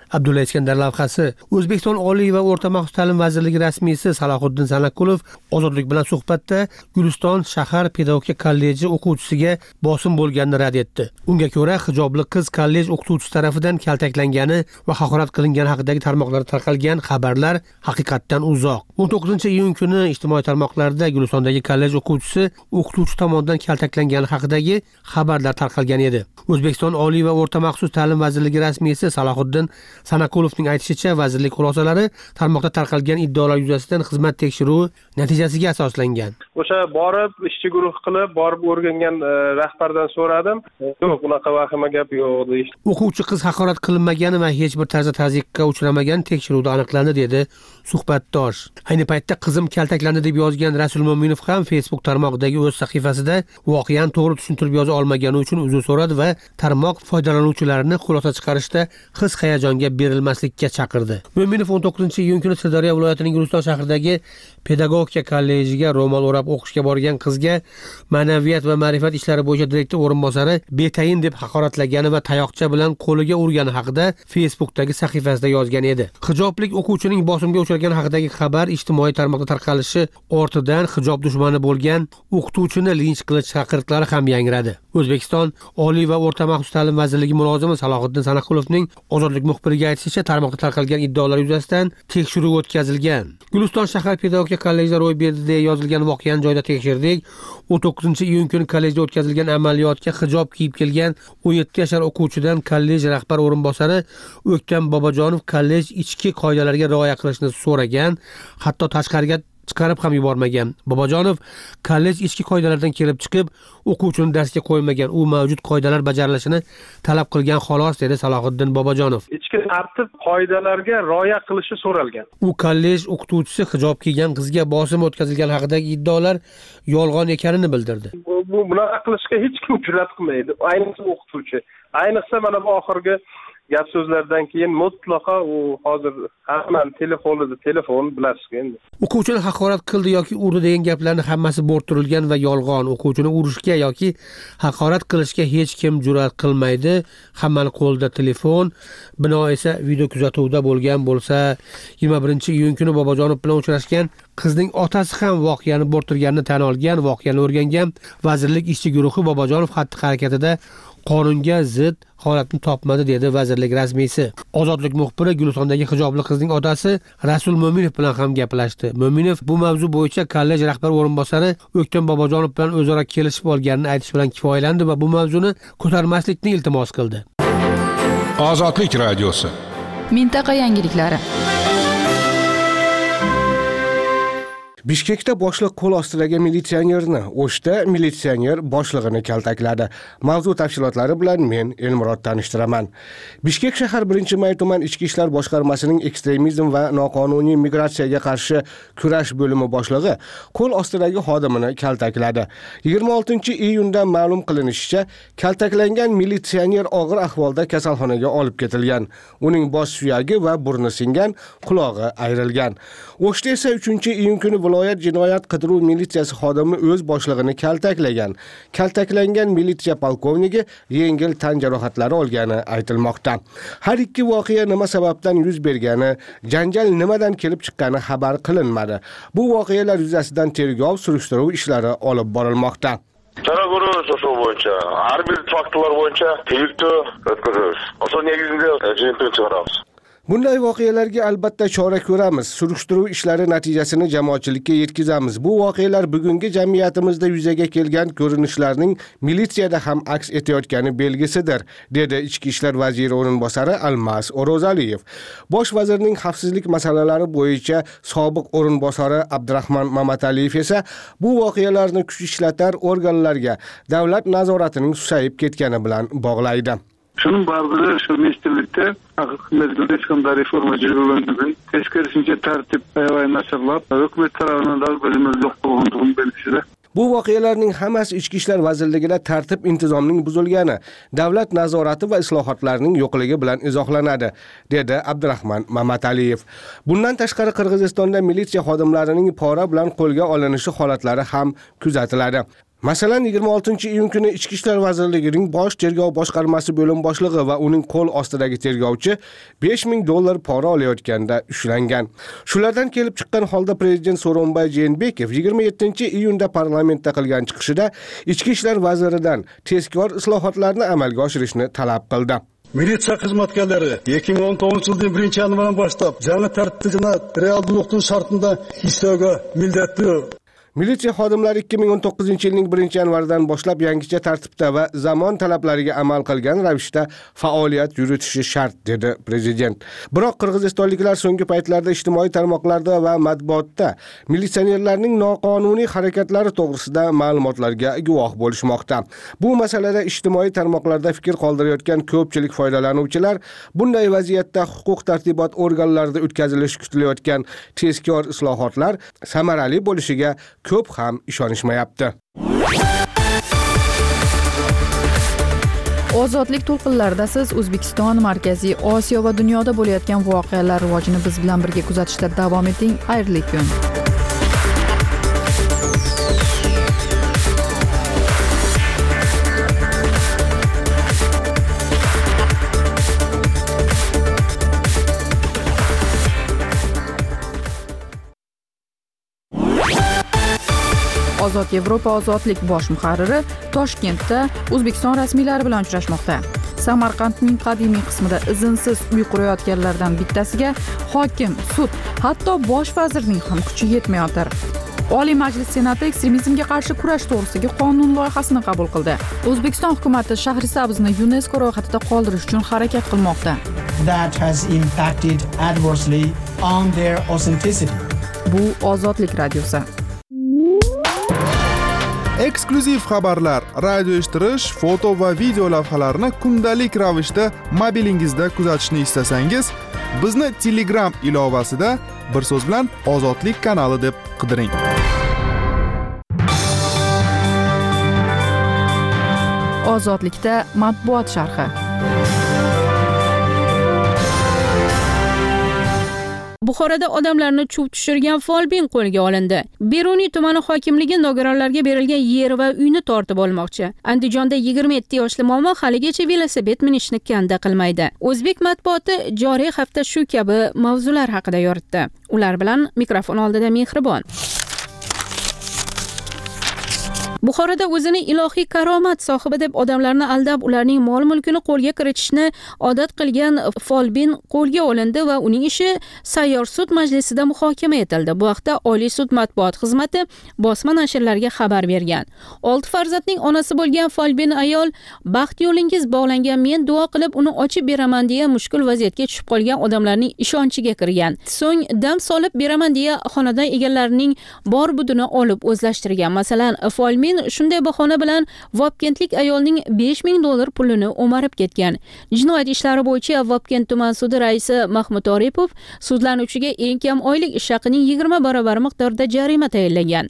[SPEAKER 2] Abdulla Iskandar lavhasi. O'zbekiston Oliy va o'rta maxsus ta'lim vazirligi rasmiysi Salohiddin Sanakulov Ozodlik bilan suhbatda Guliston shahar pedagogika kolleji o'quvchisiga bosim bo'lganini rad etdi. Unga ko'ra, hijobli qiz kollej o'qituvchisi tarafidan kaltaklangani va haqorat qilingani haqidagi tarmoqlarda tarqalgan xabarlar haqiqatdan uzoq. 19-iyun kuni ijtimoiy tarmoqlarda Gulistondagi kollej o'qituvchi tomonidan kaltaklangani haqidagi xabarlar tarqalgan edi. O'zbekiston Oliy va o'rta maxsus ta'lim vazirligi rasmiysi Salohiddin Sanakulovning aytishicha, vazirlik xulosalari tarmoqda tarqalgan iddaolar yuzasidan xizmat tekshiruvi natijasiga asoslangan.
[SPEAKER 14] O'sha borib ishchi guruh qilib, borib o'rgangan rahbardan so'radim. Yo'q, unaqa vahima gap yo'q deydi.
[SPEAKER 2] O'quvchi qiz haqorat qilinmagani va hech bir tarzda tazyiqqa uchramagan tekshiruvda aniqlandi, dedi suhbatdosh. Ayni paytda qizim kaltaklandi deb yozgan Rasul Mo'minov ham Facebook tarmog'idagi o'z sahifasida voqeani to'g'ri tushuntirib yoza olmagani uchun uzr so'radi va tarmoq foydalanuvchilarini xulosa chiqarishda his-hayajonga berilmaslikka chaqirdi. Mo'minov 19-iyun kuni Sirdaryo viloyatining Guliston shahridagi pedagogika kollejiga ro'mol o'rab o'qishga borgan qizga ma'naviyat va ma'rifat ishlari bo'yicha direktor o'rinbosari betayin deb haqoratlagani va tayoqcha bilan qo'liga urgani haqida Facebookdagi sahifasida yozgan edi. Hijoblik o'quvchining bosimga uchragani haqidagi xabar ijtimoiy tarmoqda tarqalishi ortidan hijob dushmani bo'lgan o'qituvchini linch qilish chaqiriqlari ham yangradi. O'zbekiston Oliy va o'rta maxsus ta'lim vazirligi mulozimi Salohiddin Sanakulovning Ozodlik muxbiriga aytishicha, tarmoqda tarqalgan iddaolar yuzasidan tekshiruv o'tkazilgan. Guliston shahar pedagogika kollejida ro'y berdi deya yozilgan voqeani joyida tekshirdik. 19-iyun kuni kollejda o'tkazilgan amaliyotga hijob kiyib kelgan 17 yashar o'quvchidan kollej rahbar o'rinbosari O'ktam Bobojonov kollej ichki qoidalariga rioya qilishni so'ragan, hatto tashqariga chiqarib ham yubormagan. Bobojonov kollej ichki qoidalaridan kelib chiqib, o'quvchini darsga qo'ymagan. U mavjud qoidalar bajarilishini talab qilgan xolos, dedi Salohiddin Bobojonov.
[SPEAKER 14] Ichki tartib qoidalarga rioya qilishi so'ralgan.
[SPEAKER 2] U kollej o'qituvchisi hijob kiygan qizga bosim o'tkazilgani haqidagi iddaolar yolg'on ekanini bildirdi.
[SPEAKER 14] Bu bunaqa qilishga hech kim jur'at qilmaydi. Ayniqsa o'qituvchi. Ayniqsa mana bu oxirgi gap so'zlardan keyin mutlaqo u hozir hammaning telefon bilasiz endi.
[SPEAKER 2] O'quvchini haqorat qildi yoki urdi degan gaplarning hammasi bo'rttirilgan va yolg'on. O'quvchini urishga yoki haqorat qilishga hech kim jur'at qilmaydi. Hammaning qo'lida telefon. Bino esa video kuzatuvda bo'lgan bo'lsa, 21-iyun kuni Bobojonov bilan uchrashgan qizning otasi ham voqeani bo'rttirganini tan olgan, voqeani o'rgangan. Vazirlik ishchi guruhi Bobojonov xatti-harakatida qonunga zid holatni topmadi, dedi vazirlik rasmiysi. Ozodlik muxbiri Gulistondagi hijobli qizning otasi Rasul Mo'minov bilan ham gaplashdi. Mo'minov bu mavzu bo'yicha kollej rahbar o'rinbosari O'ktam Bobojonov bilan o'zaro kelishib olganini aytish bilan kifoyalandi va bu mavzuni ko'tarmaslikni iltimos qildi.
[SPEAKER 4] Ozodlik radiosi.
[SPEAKER 1] Mintaqa yangiliklari.
[SPEAKER 15] Bishkekda boshliq qo'l ostidagi militsionerni, O'shda militsioner boshlig'ini kaltakladi. Mavzu tafsilotlari bilan men Elmurod tanishtiraman. Bishkek shahar 1-may tuman ichki ishlar boshqarmasining ekstremizm va noqonuniy migratsiyaga qarshi kurash bo'limi boshlig'i qo'l ostidagi xodimini kaltakladi. 26-iyunda ma'lum qilinishicha, kaltaklangan militsioner og'ir ahvolda kasalxonaga olib ketilgan. Uning bosh suyagi va burni singan, qulog'i ayrilgan. O'shda esa 3-iyun kuni viloyat jinoyat qidiruv militsiyasi xodimi o'z boshlig'ini kaltaklagan. Kaltaklangan militsiya polkovniki yengil tan jarohatlari olgani aytilmoqda. Har ikki voqea nima sababdan yuz bergani, janjal nimadan kelib chiqqani xabar qilinmadi. Bu voqealar yuzasidan tergov surishtiruv ishlari olib borilmoqda.
[SPEAKER 16] Tergov bo'yicha har bir faktlar bo'yicha tergov o'tkazamiz. Asl negizida jinoyatni chiqaramiz.
[SPEAKER 15] Bunday voqealarga albatta chora ko'ramiz. Surishtiruv ishlari natijasini jamoatchilikka yetkazamiz. Bu voqealar bugungi jamiyatimizda yuzaga kelgan ko'rinishlarning militsiyada ham aks etayotgani belgisidir, dedi Ichki ishlar vaziri o'rinbosari Almas O'rozaliyev. Bosh vazirning xavfsizlik masalalari bo'yicha sobiq o'rinbosari Abdurahmon Mamataliyev esa bu voqealarni kuch ishlatar organlarga davlat nazoratining susayib ketgani bilan bog'laydi.
[SPEAKER 17] Şunun bardığı şu ministrlikte mezgilde çıkan reforma жүргізілген, teskerisince tertip ayağına nasırlap, hükümet tarafından da bölümümüz yok bulunduğunu belirtdi.
[SPEAKER 15] Bu voqealarning hammasi Ichki ishlar vazirligida tartib intizomning buzilgani, davlat nazorati va islohotlarning yo'qligi bilan izohlanadi, dedi Abdurahmon Mamataliyev. Bundan tashqari Qirg'izistonda militsiya xodimlarining pora bilan qo'lga olinishi holatlari ham kuzatiladi. Masalan, 26-iyun kuni Ichki ishlar vazirligining bosh tergov boshqarmasi bo'lim boshlig'i va uning qo'l ostidagi tergovchi $5000 pora olayotganda ushlangan. Shulardan kelib chiqqan holda prezident So'ronbay Jeenbekov 27-iyunda parlamentda qilgan chiqishida Ichki ishlar vaziridan tezkor islohotlarni amalga oshirishni talab qildi.
[SPEAKER 18] Militsiya xizmatkorlari 2019-yilning 1-yanvardan boshlab жаңа tartibni reallikning shartida ishlashga millatli.
[SPEAKER 15] Militsiya xodimlari 2019-yilning 1-yanvaridan boshlab yangicha tartibda va zamon talablariga amal qilgan ravishda faoliyat yuritishi shart, dedi prezident. Biroq qirg'izistonliklar so'nggi paytlarda ijtimoiy tarmoqlarda va matbuotda militsionerlarning noqonuniy harakatlari to'g'risida ma'lumotlarga guvoh bo'lishmoqda. Bu masalada ijtimoiy tarmoqlarda fikr qoldirayotgan ko'pchilik foydalanuvchilar bunday vaziyatda huquq tartibot organlarida o'tkazilishi kutilayotgan tezkor islohotlar samarali bo'lishiga ko'p ham ishonishmayapti.
[SPEAKER 1] Ozodlik to'lqinlarida siz O'zbekiston, Markaziy Osiyo va dunyoda bo'layotgan voqealar rivojini biz bilan birga kuzatishda davom eting. Xayrli kun. Ozod Yevropa ozodlik bosh muharriri Toshkentda O'zbekiston rasmiylari bilan uchrashmoqda. Samarqandning qadimiy qismida izinsiz uy qurayotganlardan bittasiga hokim, sud, hatto bosh vazirning ham kuchi yetmayotir. Oliy Majlis Senati ekstremizmga qarshi kurash to'g'risidagi qonun loyihasini qabul qildi. O'zbekiston hukumatı Shahrisabzni UNESCO ro'yxatida qoldirish uchun harakat qilmoqda.
[SPEAKER 19] That has impacted adversely on their authenticity.
[SPEAKER 1] Bu Ozodlik radiosi.
[SPEAKER 12] Eksklyuziv xabarlar, radio eshittirish, foto va video lavhalarni kundalik ravishda mobilingizda kuzatishni istasangiz, bizni Telegram ilovasida bir so'z bilan Ozodlik kanali deb qidiring.
[SPEAKER 1] Ozodlikda matbuot sharhi.
[SPEAKER 7] Buxoroda odamlarni chuv tushirgan folbin qo'lga olindi. Beruniy tumani hokimligi nogironlarga berilgan yer va uyni tortib olmoqchi. Andijonda 27 yoshli momo haligacha velosiped minishni kanda qilmaydi. O'zbek matbuoti joriy hafta shu kabi mavzular haqida yoritdi. Ular bilan mikrofon oldida Mehribon. Buxoroda o'zini ilohiy karomat sohibi deb odamlarni aldab, ularning mol-mulkini qo'lga kiritishni odat qilgan folbin qo'lga olindi va uning ishi sayyor sud majlisida muhokama etildi. Bu haqda Oliy sud matbuot xizmati bosma nashrlarga xabar bergan. 6 farzandning onasi bo'lgan folbin ayol, baxt yo'lingiz bog'langan, men duo qilib uni ochib beraman deya mushkul vaziyatga tushib qolgan odamlarning ishonchiga kirgan. So'ng dam solib beraman deya xonadon egalarining bor budini olib o'zlashtirgan. Masalan, folbin shunday bahona bilan Vobkentlik ayolning $5000 pulini o'marib ketgan. Jinoyat ishlari bo'yicha Vobkent tuman sudi raisi Mahmud Oripov sudlanuvchiga eng kam oylik ish haqining 20 barobar miqdorda jarima tayinlagan.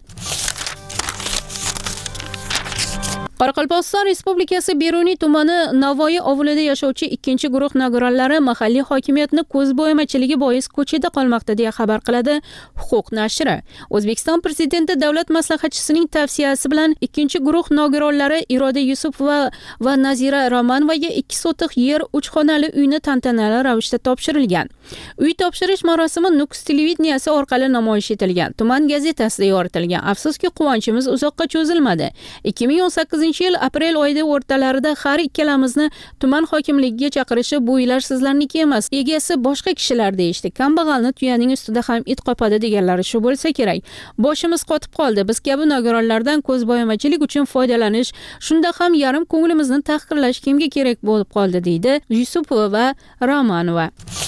[SPEAKER 7] Qoraqalpog'iston Respublikasi Beruniy tumani Navoiy ovulida yashovchi ikkinchi guruh nogironlari mahalliy hokimiyatni ko'zbo'yamachiligi bois ko'chada qolmoqda deya xabar qiladi Huquq nashri. O'zbekiston prezidenti davlat maslahatchisining tavsiyasi bilan ikkinchi guruh nogironlari Iroda Yusupova va Nazira Romanvaga 2 sotix yer 3 xonali uyni tantanali ravishda topshirilgan. Uy topshirish marosimi Nukus televideniyasi orqali namoyish etilgan. Tuman gazetasida yoritilgan. Afsuski, quvonchimiz uzoqqa cho'zilmadi. 2018-yil aprel oyida o'rtalarida har ikkalamizni tuman hokimligiga chaqirishi bu uylar sizlarniki emas, egasi boshqa kishilar deyishdi. Kambag'alni tuyaning ustida ham it qopadi deganlari shu bo'lsa kerak. Boshimiz qotib qoldi. Biz kabi nogironlardan ko'zbo'yamachilik uchun foydalanish, shunda ham yarim ko'nglimizni tahqirlash kimga kerak bo'lib qoldi, deydi Yusupova va Romanova.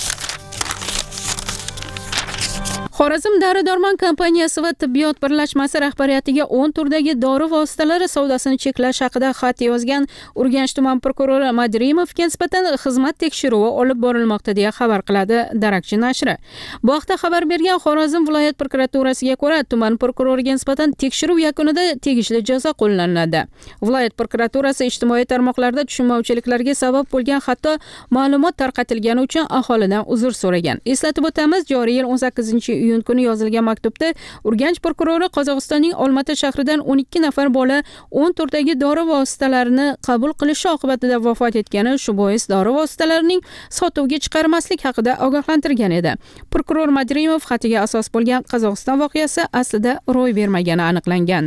[SPEAKER 7] Xorazm Dori-Dormon kompaniyasi va tibbiyot birlashmasi rahbariyatiga 10 turdagi dori vositalari savdosini cheklash haqida xat yozgan Urganch tuman prokurori Madrimovga nisbatan xizmat tekshiruvi olib borilmoqda deya xabar qiladi Darakchi nashri. Bu haqda xabar bergan Xorazm viloyat prokuraturasiga ko'ra, tuman prokuroriga nisbatan tekshiruv yakunida tegishli jazo qo'llanadi. Viloyat prokuraturasi ijtimoiy tarmoqlarda tushunmovchiliklarga sabab bo'lgan, hatto ma'lumot tarqatilgani uchun aholidan uzr so'ragan. Eslatib o'tamiz, joriy yil 18 iyun kuni yozilgan maktubda Urganch prokurori Qozog'istonning Olmata shahridan 12 nafar bola 10 turdagi dori vositalarini qabul qilishi oqibatida vafot etgani, shu bois dori vositalarining sotuvga chiqarmaslik haqida ogohlantirgan edi. Prokuror Madrimov xatiga asos bo'lgan Qozog'iston voqeasi aslida ro'y bermagani aniqlangan.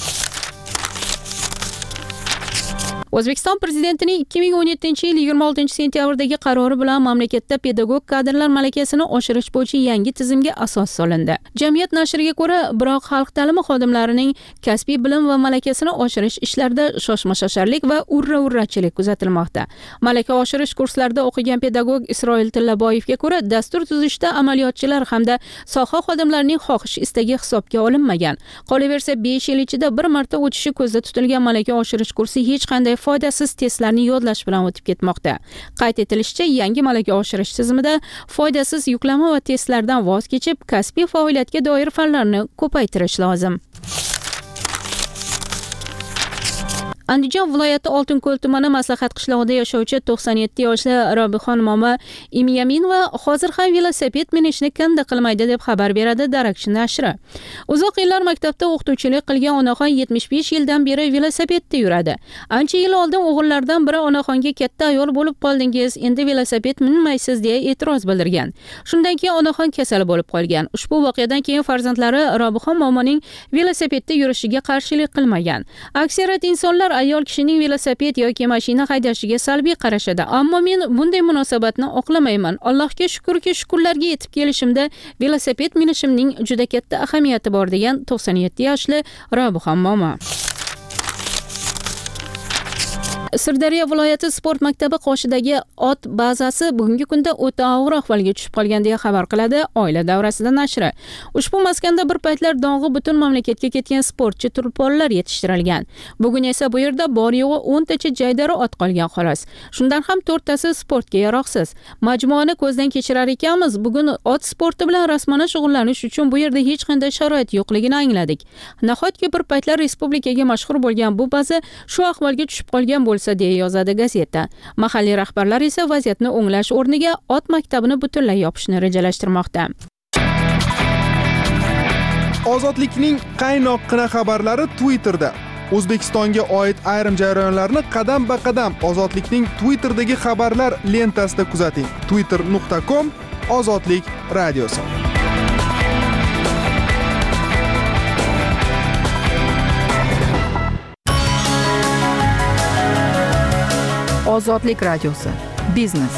[SPEAKER 7] O'zbekiston prezidentining 2017-yil 26-sentyabrdagi qarori bilan mamlakatda pedagog kadrlar malakasini oshirish bo'yicha yangi tizimga asos solindi. Jamiyat nashriga ko'ra, biroq xalq ta'limi xodimlarining kasbiy bilim va malakasini oshirish ishlarida shoshma-shosharlik va urra-urrachilik kuzatilmoqda. Malaka oshirish kurslarida o'qigan pedagog Isroil Tillaboyevga ko'ra, dastur tuzishda amaliyotchilar hamda soha xodimlarining xohish istagi hisobga olinmagan. Qolaversa, 5 yil ichida bir marta o'tishi ko'zda tutilgan malaka oshirish kursi hech qanday foydasiz testlarni yodlash bilan o'tib ketmoqda. Qayd etilishicha, yangi malaka oshirish tizimida foydasiz yuklama va testlardan voz kechib, kasbiy faoliyatga doir fanlarni ko'paytirish lozim. Andijon viloyati Oltinko'l tumani Maslahat qishlog'ida yashovchi 97 yoshli Robixon momo Imyaminova hozir ham velosiped minishni kanda qilmaydi deb xabar beradi Darakchi nashri. Uzoq yillar maktabda o'qituvchilik qilgan onaxon 75 yildan beri velosipedda yuradi. Ancha yil oldin o'g'illardan biri onaxonga katta ayol bo'lib qoldingiz, endi velosiped minmaysiz deya e'tiroz bildirgan. Shundan keyin onaxon kasal bo'lib qolgan. Ushbu voqeadan keyin farzandlari Robixon momoning velosipedda yurishiga qarshilik qilmagan. Aksariyat insonlar ayol kishining velosiped yoki mashina haydashiga salbiy qarashadi, ammo men bunday munosabatni oqlamayman. Allohga shukrki, shukurlarga yetib kelishimda velosiped minishimning juda katta ahamiyati bor degan 97 yoshli Robixon momo. Sirdaryo viloyati sport maktabi qoshidagi ot bazasi bugungi kunda o'ta og'ir ahvolga tushib qolgan deya xabar qiladi Oila davrasida nashri. Ushbu maskanda bir paytlar dong'i butun mamlakatga ketgan sportchi turponlar yetishtirilgan. Bugun esa bu yerda bor yo'g'i 10 tacha jaydari ot qolgan xolos. Shundan ham 4 tasi sportga yaroqsiz. Majmuani ko'zdan kechirar ekanmiz. Bugun ot sporti bilan rasmana shug'ullanish uchun bu yerda hech qanday sharoit yo'qligini angladik. Nahotki bir paytlar respublikaga mashhur bo'lgan bu baza shu ahvolga tushib qolgan bo'lsa deya yozadi gazeta. Mahalliy rahbarlar esa vaziyatni o'nglash o'rniga ot maktabini butunlay yopishni rejalashtirmoqda.
[SPEAKER 12] Ozodlikning qaynoqqina xabarlari Twitterda. O'zbekistonga oid ayrim jarayonlarni qadam-ba-qadam Ozodlikning Twitterdagi xabarlar lentasida kuzating. twitter.com/ozodlik radiosi.
[SPEAKER 1] Ozodlik radiosi. Biznes.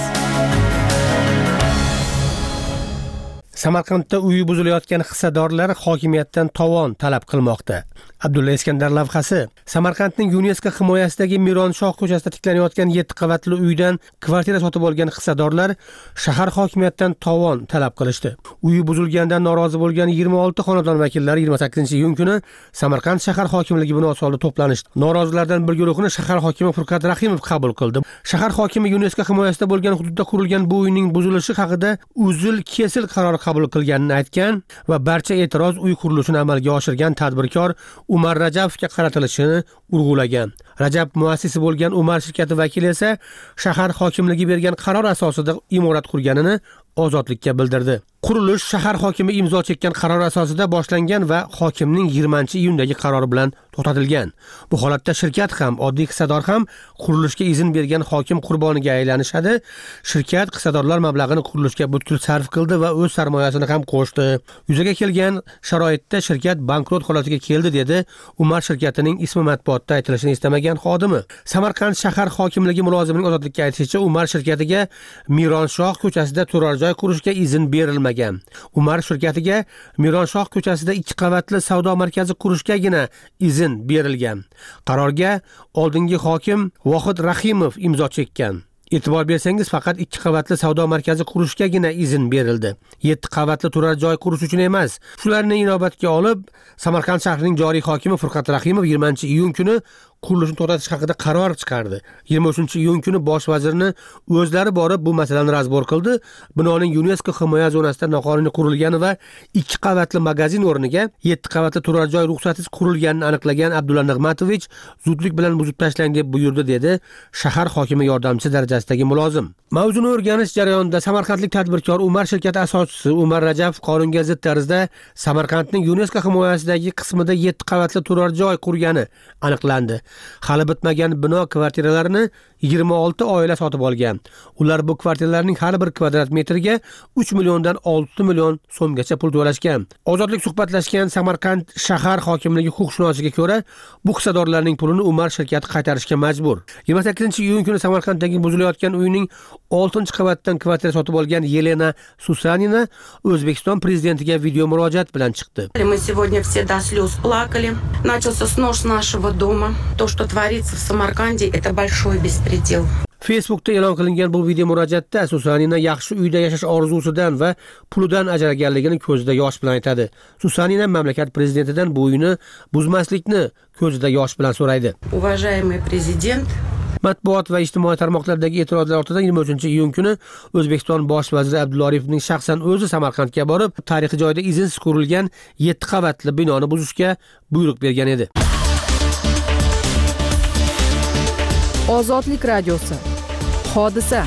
[SPEAKER 2] Samarqandda uyi buzilayotgan hissadorlar hokimiyatdan tovon talab qilmoqda. Abdulla Iskandar lavhasi. Samarqandning UNESCO himoyasidagi Mironshoh ko'chasida tiklanayotgan 7 qavatli uydan kvartira sotib olgan hissadorlar shahar hokimiyatidan tovon talab qilishdi. Uyi buzilgandan norozi bo'lgan 26 xonadon vakillari 28-iyun kuni Samarqand shahar hokimligi binosi oldida to'planishdi. Norozilardan bir guruhini shahar hokimi Furqat Rahimov qabul qildi. Shahar hokimi UNESCO himoyasida bo'lgan hududda qurilgan bu uyning buzilishi haqida uzil-kesil qaror qabul qilganini aytgan va barcha e'tiroz uy qurilishini amalga oshirgan tadbirkor Umar Rajabovga qaratilishini urg'ulagan. Rajab muassisi bo'lgan Umar shirkati vakili esa shahar hokimligi bergan qaror asosida imorat qurganini Ozodlikka bildirdi. Qurilish shahar hokimi imzo chekkan qaror asosida boshlangan va hokimning 20-iyundagi qarori bilan to'xtatilgan. Bu holatda shirkat ham, oddiy hissador ham qurilishga izn bergan hokim qurboniga aylanishadi. Shirkat hissadorlar mablag'ini qurilishga butkul sarf qildi va o'z sarmoyasini ham qo'shdi. Yuzaga kelgan sharoitda shirkat bankrot holatiga keldi dedi Umar shirkatining ismi matbuotda aytilishini istamagan xodimi. Samarqand shahar hokimligi mulozimining Ozodlikka aytishicha, Umar shirkatiga Mironshoh ko'chasida turar joy qurishga izn berilmagan. Umar shirkatiga Mironshoh ko'chasida 2 qavatli savdo markazi qurishgagina izn berilgan. Qarorga oldingi hokim Vohid Rahimov imzo chekkan. E'tibor bersangiz, faqat 2 qavatli savdo markazi qurishgagina izn berildi. 7 qavatli turar joy qurish uchun emas. Shularni inobatga olib, Samarqand shahrining joriy hokimi Furqat Rahimov 20-iyun kuni qurilishni to'xtatish haqida qaror chiqardi. 23-iyun kuni bosh vazirni o'zlari borib bu masalani razbor qildi. Binoning UNESCO himoya zonasida noqonuniy qurilgani va 2 qavatli magazin o'rniga 7 qavatli turar joy ruxsatsiz qurilganini aniqlagan Abdulla Nig'matovich zudlik bilan buzib tashlang deb buyurdi, dedi shahar hokimi yordamchisi darajasidagi mulozim. Mavzuni o'rganish jarayonida samarqandlik tadbirkor Umar shirkati asoschisi Umar Rajabov qonunga zid tarzda Samarqandning UNESCO himoyasidagi qismida 7 qavatli turar joy qurgani aniqlandi. Hali bitmagan bino kvartiralarini 26 oila sotib olgan. Ular bu kvartiralarning har bir kvadrat metriga 3 milliondan 6 million so'mgacha pul to'lashgan. Ozodlik suhbatlashgan Samarqand shahar hokimligi huquqshunoshiga ko'ra, bu hissadorlarning pulini Umar shirkati qaytarishga majbur. 28-iyun kuni Samarqanddagi buzilayotgan uyning 6-qavatdan kvartira sotib olgan Yelena Susanina O'zbekiston prezidentiga video murojaat bilan chiqdi.
[SPEAKER 20] Мы сегодня все до слез плакали. Начался снос нашего дома. То, что творится в Самарканде, это большой беспредел.
[SPEAKER 2] Facebookda e'lon qilingan bu video murojaatda Susanina yaxshi uyda yashash orzusidan va pulidan ajraganligini ko'zida yosh bilan aytadi. Susanina mamlakat prezidentidan bu uyni buzmaslikni ko'zida yosh bilan so'raydi.
[SPEAKER 20] Уважаемый президент,
[SPEAKER 2] Matbuot va ijtimoiy tarmoqlardagi e'tirozlar ortidan 23-iyun kuni O'zbekiston bosh vaziri Abdulla Oripovning shaxsan o'zi Samarqandga borib, tarixiy joyda izinsiz qurilgan 7 qavatli binoni buzishga buyruq bergan edi.
[SPEAKER 1] Ozodlik radiosi. Hodisa.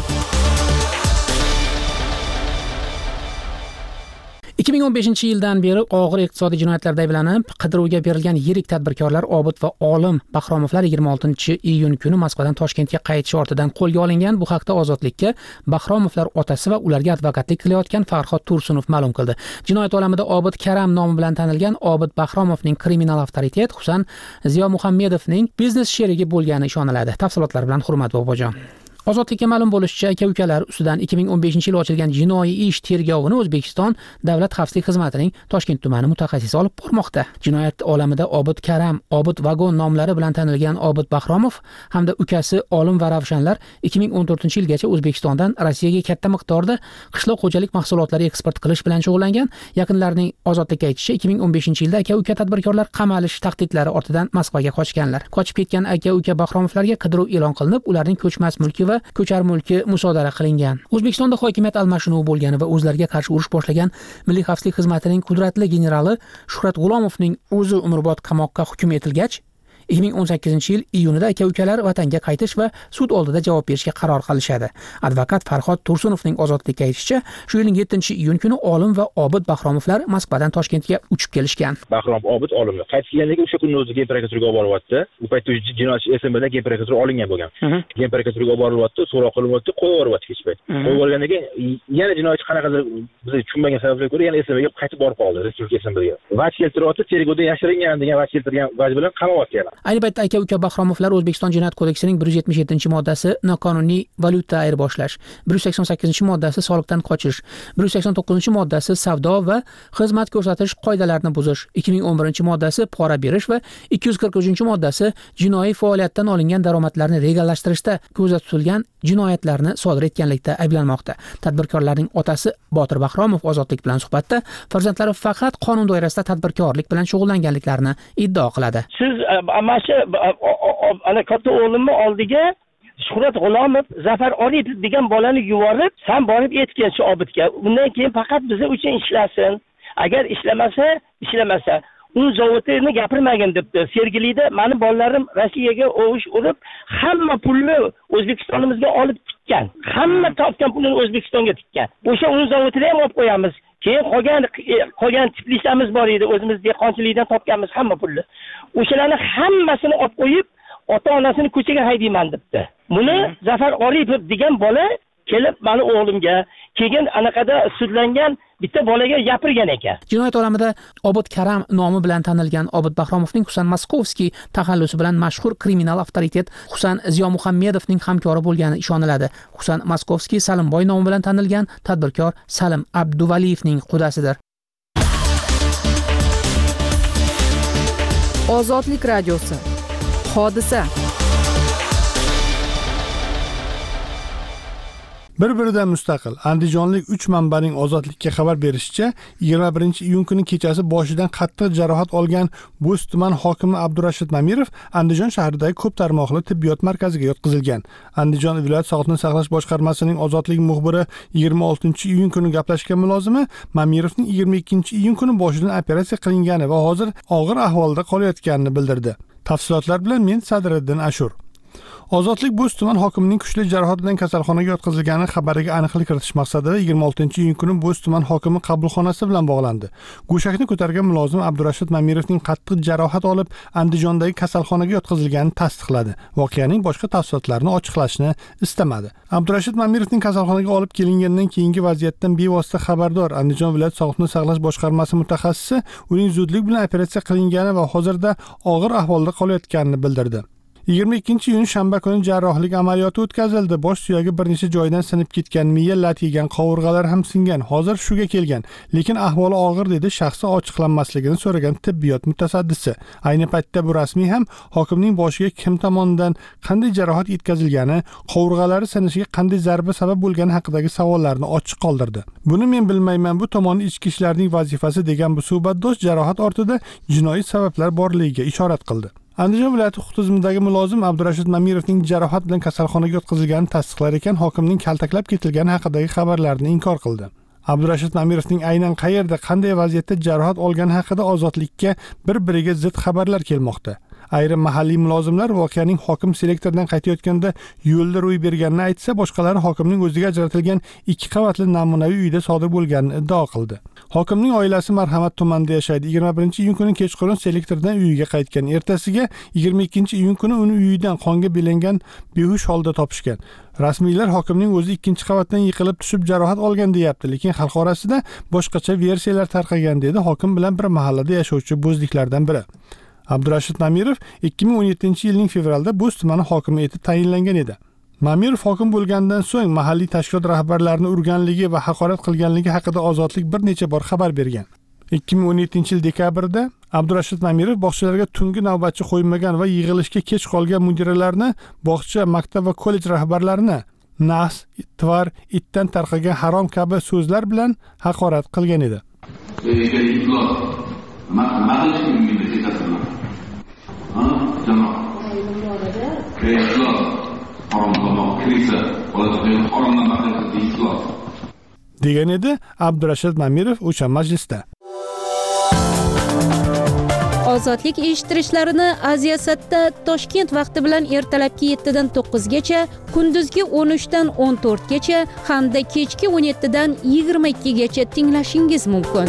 [SPEAKER 11] 2015-yildan beri og'ir iqtisodiy jinoyatlarda ayblanib, qidiruvga berilgan yirik tadbirkorlar Obid va Olim Bahromovlar 26-iyun kuni Moskvadan Toshkentga qaytishi ortidan qo'lga olingan. Bu haqda Ozodlikka Bahromovlar otasi va ularga advokatlik qilayotgan Farhod Tursunov ma'lum qildi. Jinoyat olamida Obid Karam nomi bilan tanilgan Obid Bahromovning kriminal avtoritet Husan Ziyo Muhammedovning biznes sherigi bo'lgani ishoniladi. Tafsilotlar bilan Hurmat Bobojon. Ozodlikka ma'lum bo'lishicha, aka-ukalar ustidan 2015-yil ochilgan jinoiy ish tergovini O'zbekiston Davlat xavfsizlik xizmatining Toshkent tumani mutaxassisi olib bormoqda. Jinoyat olamida Obid Karam, Obid Vagon nomlari bilan tanilgan Obid Bahromov hamda ukasi Olim va Ravshanlar 2014-yilgacha O'zbekistondan Rossiyaga katta miqdorda qishloq xo'jalik mahsulotlari eksport qilish bilan shug'ullangan. Yaqinlarining Ozodlikka aytishicha, 2015-yilda aka-uka tadbirkorlar qamalish tahdidlari ortidan Moskvaga qochganlar. Qochib ketgan aka-uka Bahromovlarga qidiruv e'lon qilinib, ularning ko'chmas mulki va ko'char mulki musodara qilingan. O'zbekistonda hokimiyat almashinuvi bo'lgani va o'zlariga qarshi urush boshlagan Milliy xavfsizlik xizmatining qudratli generali Shuhrat G'ulomovning o'zi umrbod qamoqqa hukm etilgach, 2018-yil iyunida aka-ukalar vatanga qaytish va sud oldida javob berishga qaror qilishadi. Advokat Farhod Tursunovning Ozodlikka aytishicha, shu yilning 7-iyun kuni Olim va Obid Bahromovlar Moskvadan Toshkentga uchib kelishgan.
[SPEAKER 21] Bahrom Obid Olimni qaytib kelganligi o'sha kunni o'zi Genprokuraturga olib boryapti. U paytda jinoyatchi SMBda Genprokuratura olingan bo'lgan. Genprokuraturaga olib borilyapti, so'roq qilinyapti, qo'yib yuboryapti kech payt. Qo'yib yuborgandan keyin yana jinoyatchi qanaqadir biz tushunmagan sabablarga ko'ra yana SMBga qaytib borib qoldi, Respublika SMBga. Vaj keltiryapti, tergovda yashiringan degan vaj keltirgan vaj bilan qamabapti yana.
[SPEAKER 11] Ayni paytda aka-uka Bahromovlar O'zbekiston Jinoyat kodeksining 177-moddasi noqonuniy valyuta ayirboshlash, 188-moddasi soliqdan qochish, 189-moddasi savdo va xizmat ko'rsatish qoidalarini buzish, 2011-moddasi pora berish va 243-moddasi jinoiy faoliyatdan olingan daromadlarni legallashtirishda ko'zda tutilgan jinoyatlarni sodir etganlikda ayblanmoqda. Tadbirkorlarning otasi Botir Bahromov Ozodlik bilan suhbatda farzandlari faqat qonun doirasida tadbirkorlik bilan shug'ullanganliklarini iddao qiladi.
[SPEAKER 22] Siz ana katta o'g'limni oldiga Shuhrat G'ulomov, Zafar Oripov degan bolani yuborib, sen borib aytgan shu Obidga, undan keyin faqat biz uchun ishlasin. Agar ishlamasa, u zavodini gapirmagin debdi. Sergelida meni bolalarim Rossiyaga o'g'ish urib, hamma pulni O'zbekistonimizga olib tikkan. Hamma topgan pulni O'zbekistonga tikkan. O'sha uning zavodini ham olib qo'yamiz. Keyin qolgan tiflisamiz bor edi, o'zimiz dehqonchilikdan topganmiz hamma pulni. O'shalarni hammasini olib qo'yib, ota-onasini ko'chaga haydayman debdi. Buni Zafar Oripov degan bola kelib meni o'g'limga, keyin anaqada sudlangan bitta bolaga gapirgan ekan.
[SPEAKER 11] Jinoyat olamida Obid Karam nomi bilan tanilgan Obid Bahromovning Husan Maskovskiy taxallusi bilan mashhur kriminal avtoritet Husan Ziyo Muhammedovning hamkori bo'lgani ishoniladi. Husan Maskovskiy Salimboy nomi bilan tanilgan tadbirkor Salim Abduvaliyevning qudasidir.
[SPEAKER 1] Ozodlik radiosi. Hodisa.
[SPEAKER 5] Bir-biridan mustaqil andijonlik 3 manbaning Ozodlikka xabar berishicha, 21-iyun kuni kechasi boshidan qattiq jarohat olgan Bo'z tuman hokimi Abdurashid Mamirov Andijon shahridagi ko'p tarmoqli tibbiyot markaziga yotqizilgan. Andijon viloyat sog'liqni saqlash boshqarmasining Ozodlik muxbiri 26-iyun kuni gaplashgan mulozimi Mamirovning 22-iyun kuni boshidan operatsiya qilingani va hozir og'ir ahvolda qolayotganini bildirdi. Tafsilotlar bilan men Sadriddin Ashur. Ozodlik Bo'z tuman hokimining kuchli jarohat bilan kasalxonaga yotqizilgani xabariga aniqlik kiritish maqsadida 26-iyun kuni Bo'z tuman hokimi qabulxonasi bilan bog'landi. Go'shakni ko'targan mulozim Abdurashid Mamirovning qattiq jarohat olib Andijondagi kasalxonaga yotqizilganini tasdiqladi. Voqeaning boshqa tafsilotlarini ochiqlashni istamadi. Abdurashid Mamirovning kasalxonaga olib kelingandan keyingi vaziyatdan bevosita xabardor Andijon viloyat sog'liqni saqlash boshqarmasi mutaxassisi uning zudlik bilan operatsiya qilingani va hozirda og'ir ahvolda qolayotganini bildirdi. 22-iyun shanba kuni jarrohlik amaliyoti o'tkazildi. Bosh suyagi bir necha joydan sinib ketgan, miya lat yegan, qovurg'alar ham singan. Hozir shuga kelgan, lekin ahvoli og'ir dedi shaxsi ochiqlanmasligini so'ragan tibbiyot mutasaddisi. Ayni paytda bu rasmiy ham hokimning boshiga kim tomonidan qanday jarohat yetkazilgani, qovurg'alari sinishiga qanday zarba sabab bo'lgani haqidagi savollarni ochiq qoldirdi. Buni men bilmayman, bu tomoni ichki ishlarning vazifasi degan bu suhbatdosh jarohat ortida jinoiy sabablar borligiga ishorat qildi. Andijon viloyati huquq tizimidagi mulozim Abdurashid Mamirovning jarohat bilan kasalxonaga yotqizilganini tasdiqlar ekan, hokimning kaltaklab ketilgani haqidagi xabarlarni inkor qildi. Abdurashid Mamirovning aynan qayerda, qanday vaziyatda jarohat olgani haqida Ozodlikka bir-biriga zid xabarlar kelmoqda. Ayrim mahalliy mulozimlar voqeaning hokim selektordan qaytayotganda yo'lda ro'y berganini aytsa, boshqalari hokimning o'ziga ajratilgan 2 qavatli namunaviy uyda sodir bo'lganini iddao qildi. Hokimning oilasi Marhamat tumanida yashaydi. 21-iyun kuni kechqurun selektordan uyiga qaytgan. Ertasiga 22-iyun kuni uni uyidan qonga belangan behush holda topishgan. Rasmiylar hokimning o'zi 2-qavatdan yiqilib tushib jarohat olgan deyapti, lekin xalq orasida boshqacha versiyalar tarqagan dedi hokim bilan bir mahallada yashovchi bo'zliklardan biri. Abdurashid Mamirov 2017-yilning fevralda Bo'z tumani hokimi etib tayinlangan edi. Mamirov hokim bo'lgandan so'ng mahalliy tashkilot rahbarlarini urganligi va haqorat qilganligi haqida Ozodlik bir necha bor xabar bergan. 2017-yil dekabrda Abdurashid Mamirov bog'chalarga tungi navbatchi qo'ymagan va yig'ilishga kech qolgan mudiralarni, bog'cha, maktab va kollej rahbarlarini nas, tvar, itdan tarqagan harom kabi so'zlar bilan haqorat qilgan edi. degan edi Abdurashid Mamirov o'sha majlisda.
[SPEAKER 7] Ozodlik eshittirishlarini Aziyasatda Toshkent vaqti bilan ertalabki 7 dan 9 gacha, kunduzgi 13 dan 14 gacha hamda kechki 17 dan 22 gacha tinglashingiz mumkin.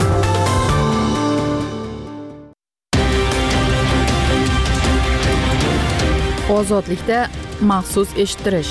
[SPEAKER 1] Ozodlikda maxsus eshittirish.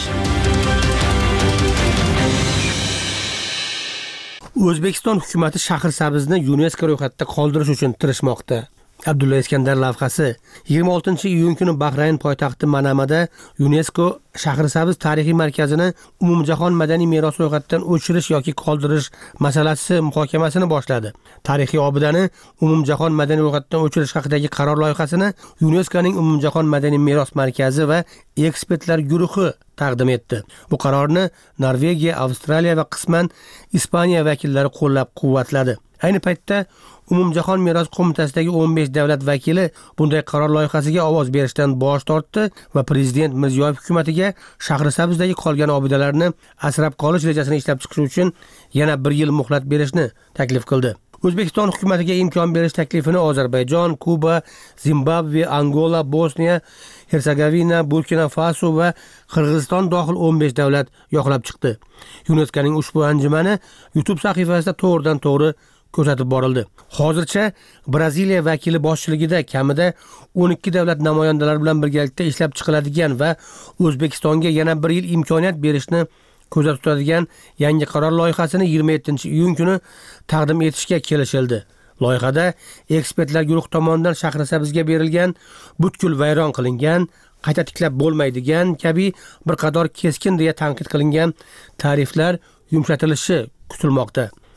[SPEAKER 2] O'zbekiston hukumatı Shahrisabzni UNESCO ro'yxatida qoldirish uchun tirishmoqda. Abdulla Iskandar lavhasi 26-iyun kuni Bahrayn poytaxti Manamada UNESCO Shahrisabz tarixiy markazini umumjahon madaniy meros ro'yxatidan o'chirish yoki qoldirish masalasi muhokamasini boshladi. Tarixiy obidani umumjahon madaniy ro'yxatidan o'chirish haqidagi qaror loyihasini UNESCOning umumjahon madaniy meros markazi va ekspertlar guruhi taqdim etdi. Bu qarorni Norvegiya, Avstraliya va qisman Ispaniya vakillari qo'llab-quvvatladi. Ayni paytda Umumjahon meros qo'mitasidagi 15 davlat vakili bunday qaror loyihasiga ovoz berishdan bosh tortdi va prezident Mirziyoyev hukumatiga Shahrisabzdagi qolgan obidalarni asrab qolish rejasini ishlab chiqish uchun yana 1 yil muhlat berishni taklif qildi. O'zbekiston hukumatiga imkon berish taklifini Ozarbayjon, Kuba, Zimbabve, Angola, Bosniya, Hersegovina, Burkina Faso va Qirg'iziston dohil 15 davlat yoqlab chiqdi. UNESCOning ushbu anjumani YouTube sahifasida to'g'ridan to'g'ri ko'rsatib borildi. Hozircha Braziliya vakili boshchiligida kamida 12 davlat namoyandalari bilan birgalikda ishlab chiqiladigan va O'zbekistonga yana 1 yil imkoniyat berishni ko'zda tutadigan yangi qaror loyihasini 27-iyun kuni taqdim etishga kelishildi. Loyihada ekspertlar guruh tomonidan Shahrisabzga berilgan butkul vayron qilingan, qayta tiklab bo'lmaydigan kabi bir qator keskin deya tanqid qilingan tariflar yumshatilishi kutilmoqda.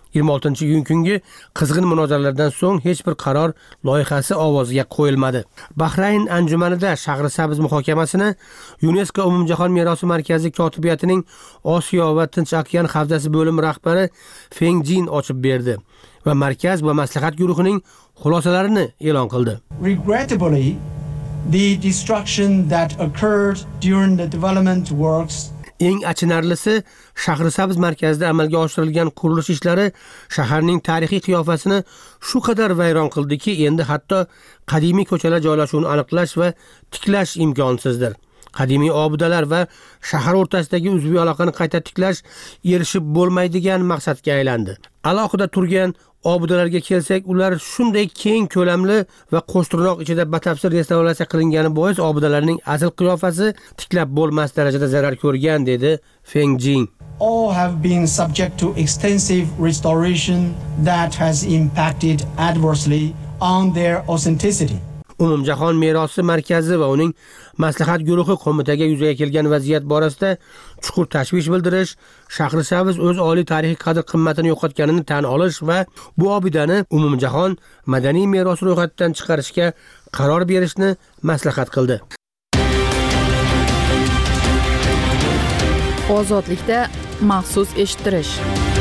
[SPEAKER 2] 26-iyun kungi qizg'in munozaralardan so'ng hech bir qaror loyihasi ovoziga qo'yilmadi. Bahrayn anjumanida Shahrisabz muhokamasini UNESCO umumjahon merosi markazi kotibiyatining Osiyo va Tinch okean havzasi bo'limi rahbari Feng Jin ochib berdi va markaz va maslahat guruhining xulosalarini e'lon qildi.
[SPEAKER 19] Regrettably, the destruction that occurred during the development works
[SPEAKER 2] Eng achinarlisi, Shahrisabz markazida amalga oshirilgan qurilish ishlari shaharning tarixiy qiyofasini shu qadar vayron qildiki, endi hatto qadimiy ko'chalar joylashuvini aniqlash va tiklash imkonsizdir. Qadimiy obidalar va shahar o'rtasidagi uzviy aloqani qayta tiklash erishib bo'lmaydigan maqsadga aylandi. Alohida turgan obidalarga kelsak, ular shunday keng ko'lamli va qo'shtirnoq ichida batafsil restavratsiya qilingani bois obidalarning asl qiyofasi tiklab bo'lmas darajada zarar ko'rgan, dedi Feng Jin.
[SPEAKER 19] all have been subject to extensive restoration that has impacted adversely on their authenticity.
[SPEAKER 2] Umumjahon merosi markazi va uning maslahat guruhi qo'mitaga yuzaga kelgan vaziyat borasida chuqur tashvish bildirish, Shahrisabz o'z oliy tarixiy qadr-qimmatini yo'qotganini tan olish va bu obidani umumjahon madaniy merosi ro'yxatidan chiqarishga qaror berishni maslahat qildi.
[SPEAKER 1] Ozodlikda maxsus eshittirish.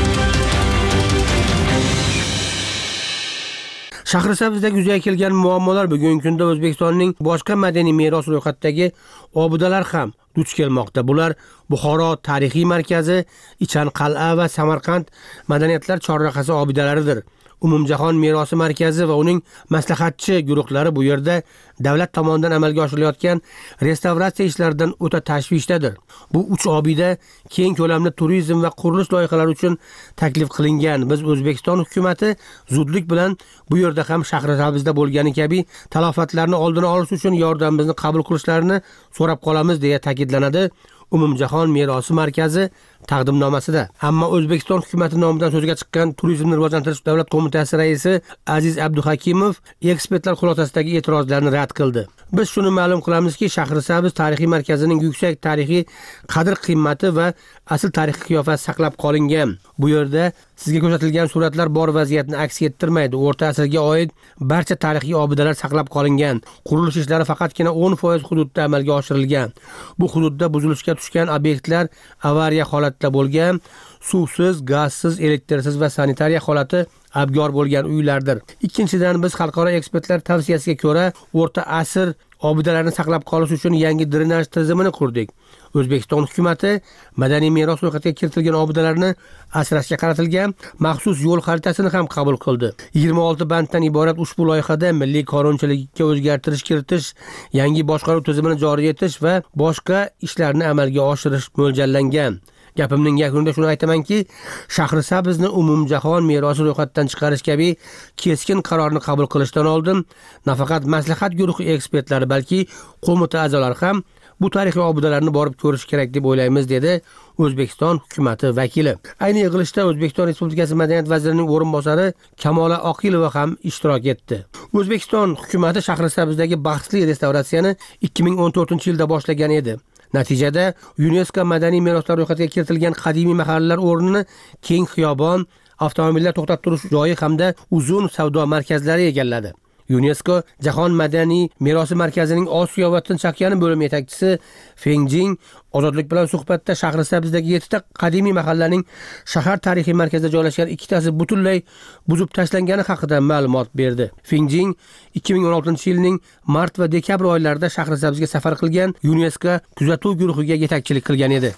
[SPEAKER 1] Shahrisabzdagi yuzaga kelgan muammolar bugungi kunda O'zbekistonning boshqa madaniy meros ro'yxatidagi obidalar ham duch kelmoqda. Bular Buxoro tarixiy markazi, Ichan qal'a va Samarqand madaniyatlar chorrahasi obidalaridir. Umumjahon merosi markazi va uning maslahatchi guruhlari bu yerda davlat tomonidan amalga oshirilayotgan restavratsiya ishlaridan o'ta tashvishdadir. Bu 3 obida keng ko'lamli turizm va qurilish loyihalari uchun taklif qilingan. Biz O'zbekiston hukumatı zudlik bilan bu yerda ham Shahrisabzda bo'lgani kabi talofatlarni oldini olish uchun yordamimizni qabul qilishlarini so'rab qolamiz, deya ta'kidlanadi Umumjahon merosi markazi taqdimnomasida. Ammo O'zbekiston hukumatı nomidan so'zga chiqqan Turizmni rivojlantirish davlat qo'mitasi raisi Aziz Abduhakimov ekspertlar xulosasidagi e'tirozlarni rad qildi. Biz shuni ma'lum qilamizki, Shahrisabz tarixiy markazining yuksak tarixiy qadr-qimmati va asl tarixiy qiyofasi saqlab qolingan. Bu yerda sizga ko'rsatilgan suratlar bor vaziyatni aks ettirmaydi. O'rta asrga oid barcha tarixiy obidalar saqlab qolingan. Qurilish ishlari faqatgina 10% hududda amalga oshirilgan. Bu hududda buzilishga tushgan obyektlar avariya holatda bo'lgan, suvsiz, gazsiz, elektrsiz va sanitariya holati abgor bo'lgan uylardir. Ikkinchidan, biz xalqaro ekspertlar tavsiyasiga ko'ra o'rta asr obidalarni saqlab qolish uchun yangi drenaj tizimini qurdik. O'zbekiston hukumatı madaniy meros ro'yxatiga kiritilgan obidalarni asrashga qaratilgan maxsus yo'l xaritasini ham qabul qildi. 26 banddan iborat ushbu loyihada milliy qonunchilikka o'zgartirish kiritish, yangi boshqaruv tizimini joriy etish va boshqa ishlarni amalga oshirish mo'ljallangan. Gapimning yakunida shuni aytamanki, Shahrisabzni umumjahon merosi ro'yxatidan chiqarish kabi keskin qarorni qabul qilishdan oldin nafaqat maslahat guruhi ekspertlari, balki qo'mita a'zolari ham bu tarixiy obidalarni borib ko'rish kerak deb o'ylaymiz, dedi O'zbekiston hukumatı vakili. Ayni yig'ilishda O'zbekiston Respublikasi madaniyat vazirining o'rinbosari Kamola Oqilova ham ishtirok etdi. O'zbekiston hukumatı Shahrisabzdagi bahsli restavratsiyani 2014-yilda boshlagan edi. Natijada UNESCO madaniy meroslar ro'yxatiga kiritilgan qadimiy mahallalar o'rnini keng xiyobon, avtomobillar to'xtab turish joyi hamda uzun savdo markazlari egalladi. UNESCO Jahon madaniy merosi markazining Osiyo va Tinch okeani bo'limi yetakchisi Feng Jin Ozodlik bilan suhbatda Shahrisabzdagi 7 ta qadimiy mahallaning shahar tarixiy markazida joylashgan 2 tasi butunlay buzib tashlangani haqida ma'lumot berdi. Feng Jin 2016-yilning mart va dekabr oylarida Shahrisabzga safar qilgan UNESCO kuzatuv guruhiga yetakchilik qilgan edi.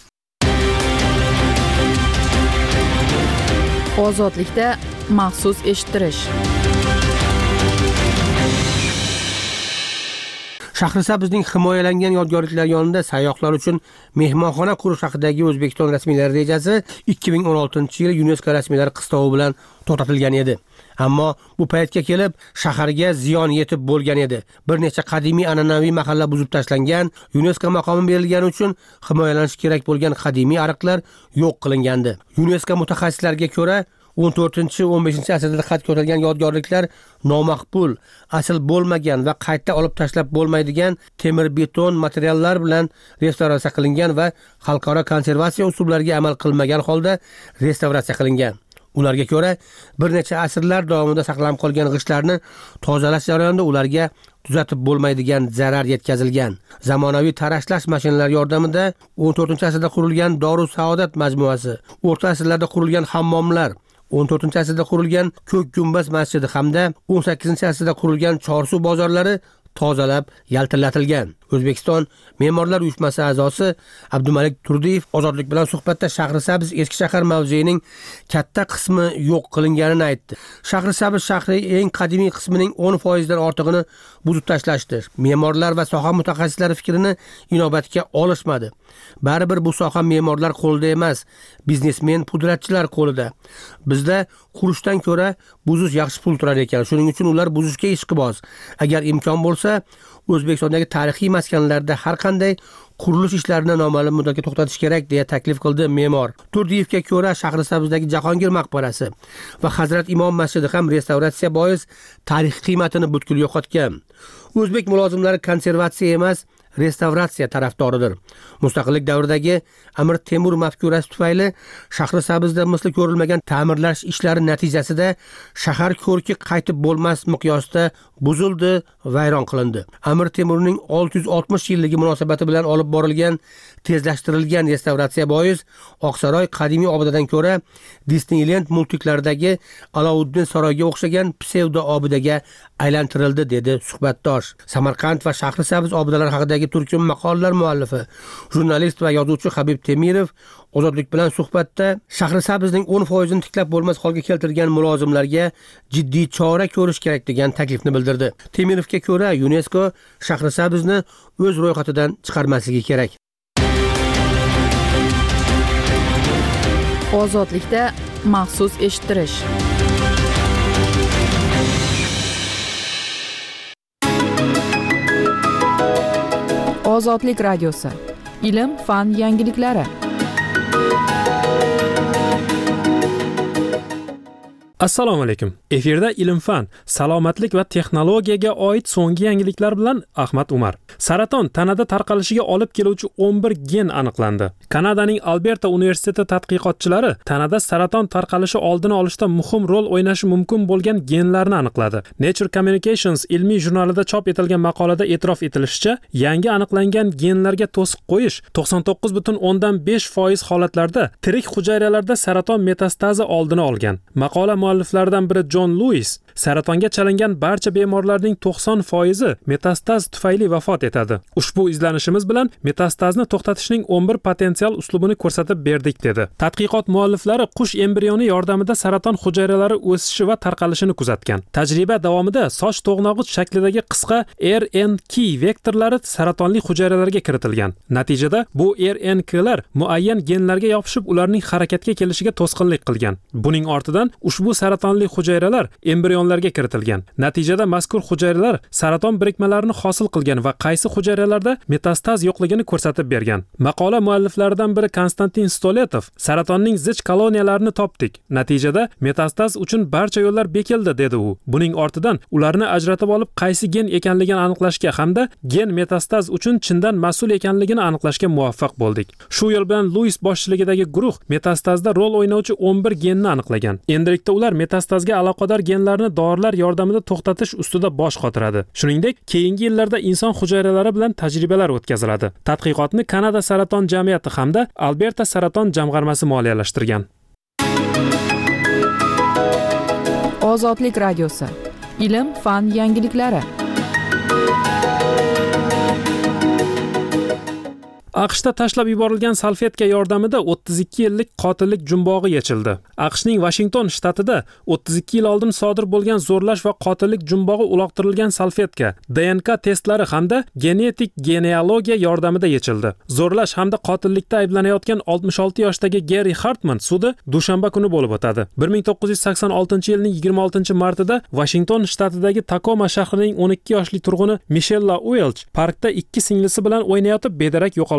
[SPEAKER 1] Ozodlikda maxsus eshittirish.
[SPEAKER 2] Shahrisabzning himoyalangan yodgorliklar yonida sayyohlar uchun mehmonxona qurish haqidagi O'zbekiston rasmiylari rejasi 2016-yil UNESCO rasmiylari qistovi bilan to'xtatilgan edi. Ammo bu paytga kelib shaharga ziyon yetib bo'lgan edi. Bir necha qadimiy an'anaviy mahalla buzib tashlangan, UNESCO maqomi berilgani uchun himoyalanish kerak bo'lgan qadimiy ariqlar yo'q qilingandi. UNESCO mutaxassislariga ko'ra 14-15-asrda qad ko'tarilgan yodgorliklar nomaqbul, asl bo'lmagan va qayta olib tashlab bo'lmaydigan temir beton materiallar bilan restavratsiya qilingan va xalqaro konservatsiya usullariga amal qilmagan holda restavratsiya qilingan. Ularga ko'ra, bir necha asrlar davomida saqlanib qolgan g'ishtlarni tozalash jarayonida ularga tuzatib bo'lmaydigan zarar yetkazilgan. Zamonaviy tarashlash mashinalari yordamida 14-asrda qurilgan Doru Saodat majmuasi, o'rta asrlarda qurilgan hammomlar, 14-asrda qurilgan Ko'k gumbaz masjidi hamda 18-asrda qurilgan Chorsu bozorlari tozalab yaltiratilgan. O'zbekiston Me'morlar uyushmasi a'zosi Abdumalik Turdiyev ozodlik bilan suhbatda Shahrisabz eski shahar mavzeyining katta qismi yo'q qilinganini aytdi. Shahrisabz shahri eng qadimiy qismining 10% dan ortig'ini buzib tashlashdi. Me'morlar va soha mutaxassislari fikrini inobatga olishmadi. Baribir bu soha me'morlar qo'lida emas, biznesmen pudratchilar qo'lida. Bizda qurishdan ko'ra buzish yaxshi pul turar ekan. Shuning uchun ular buzishga ishqiboz. Agar imkon bo'lsa, O'zbekistondagi tarixiy maskanlarda har qanday qurilish ishlarini noma'lum muddatga to'xtatish kerak deya taklif qildi me'mor. Turdiyevga ko'ra Shahrisabzdagi Jahongir maqbarasi va Hazrat Imom masjidi ham restavratsiya bois tarixiy qiymatini butkul yo'qotgan. O'zbek mulozimlari konservatsiya emas, restavratsiya tarafdoridir. Mustaqillik davridagi Amir Temur mafkurasi tufayli Shahrisabzda misli ko'rilmagan ta'mirlash ishlari natijasida shahar ko'rki qaytib bo'lmas miqyosda buzildi, vayron qilindi. Amir Temurning 660 yilligi munosabati bilan olib borilgan tezlashtirilgan restavratsiya bois Oqsaroy qadimiy obidadan ko'ra Disneyland multiklaridagi Alovuddin saroyiga o'xshagan psevdo obidaga aylantirildi, dedi suhbatdosh. Samarqand va Shahrisabz obidalari haqidagi turkum maqolalar muallifi, jurnalist va yozuvchi Habib Temirov ozodlik bilan suhbatda Shahrisabzning 10% ni tiklab bo'lmas holga keltirgan mulozimlarga jiddiy chora ko'rish kerak degan taklifni bildirdi. Temirovga ko'ra UNESCO Shahrisabzni o'z ro'yxatidan chiqarmasligi kerak.
[SPEAKER 1] Ozodlikda maxsus eshittirish. Ozodlik radiosi. Ilm, fan yangiliklari.
[SPEAKER 3] Assalomu alaykum. Efirda ilm-fan, salomatlik va texnologiyaga oid so'nggi yangiliklar bilan Ahmad Umar. Saraton tanada tarqalishiga olib keluvchi 11 gen aniqlandi. Kanadaning Alberta universiteti tadqiqotchilari tanada saraton tarqalishi oldini olishda muhim rol o'ynashi mumkin bo'lgan genlarni aniqladi. Nature Communications ilmiy jurnalida chop etilgan maqolada e'tirof etilishicha, yangi aniqlangan genlarga to'siq qo'yish 99.5% holatlarda tirik hujayralarda saraton metastazi oldini olgan. Maqola mualliflaridan biri John Lewis saratonga chalingan barcha bemorlarning 90% metastaz tufayli vafot etadi. Ushbu izlanishimiz bilan metastazni to'xtatishning 11 potensial uslubini ko'rsatib berdik, dedi. Tadqiqot mualliflari qush embrioni yordamida saraton hujayralari o'sishi va tarqalishini kuzatgan. Tajriba davomida soch to'g'nog'ich shaklidagi qisqa RNK vektorlari saratonli hujayralarga kiritilgan. Natijada bu RNKlar muayyan genlarga yopishib, ularning harakatga kelishiga to'sqinlik qilgan. Buning ortidan ushbu saratonli hujayralar embrionlarga kiritilgan. Natijada mazkur hujayralar saraton birikmalarini hosil qilgan va qaysi hujayralarda metastaz yo'qligini ko'rsatib bergan. Maqola mualliflaridan biri Konstantin Stoletov saratonning zich koloniyalarini topdik. Natijada metastaz uchun barcha yo'llar bekildi, dedi u. Buning ortidan ularni ajratib olib, qaysi gen ekanligini aniqlashga hamda gen metastaz uchun chindan mas'ul ekanligini aniqlashga muvaffaq bo'ldik. Shu yo'l bilan Lewis boshchiligidagi guruh metastazda rol o'ynovchi 11 genni aniqlagan. Endilikda ular metastazga aloqador genlarni dorilar yordamida to'xtatish ustida bosh qotiradi. Shuningdek, keyingi yillarda inson hujayralari bilan tajribalar o'tkaziladi. Tadqiqotni Kanada saraton jamiyati hamda Alberta saraton jamg'armasi moliyalashtirgan.
[SPEAKER 1] Ozodlik radiosi. Ilm, fan yangiliklari.
[SPEAKER 3] AQShda tashlab yuborilgan salfetka yordamida 32 yillik qotillik jumbog'i yechildi. AQShning Washington shtatida 32 yil oldin sodir bo'lgan zo'rlash va qotillik jumbog'i uloqtirilgan salfetka DNK testlari hamda genetik genealogiya yordamida yechildi. Zo'rlash hamda qotillikda ayblanayotgan 66 yoshdagi Gary Hartman sudi dushanba kuni bo'lib o'tadi. 1986-yilning 26-martida Washington shtatidagi Tacoma shahrining 12 yoshli turg'uni Michelle Welch parkda ikki singlisi bilan o'ynayotib bedarak yo'qolgan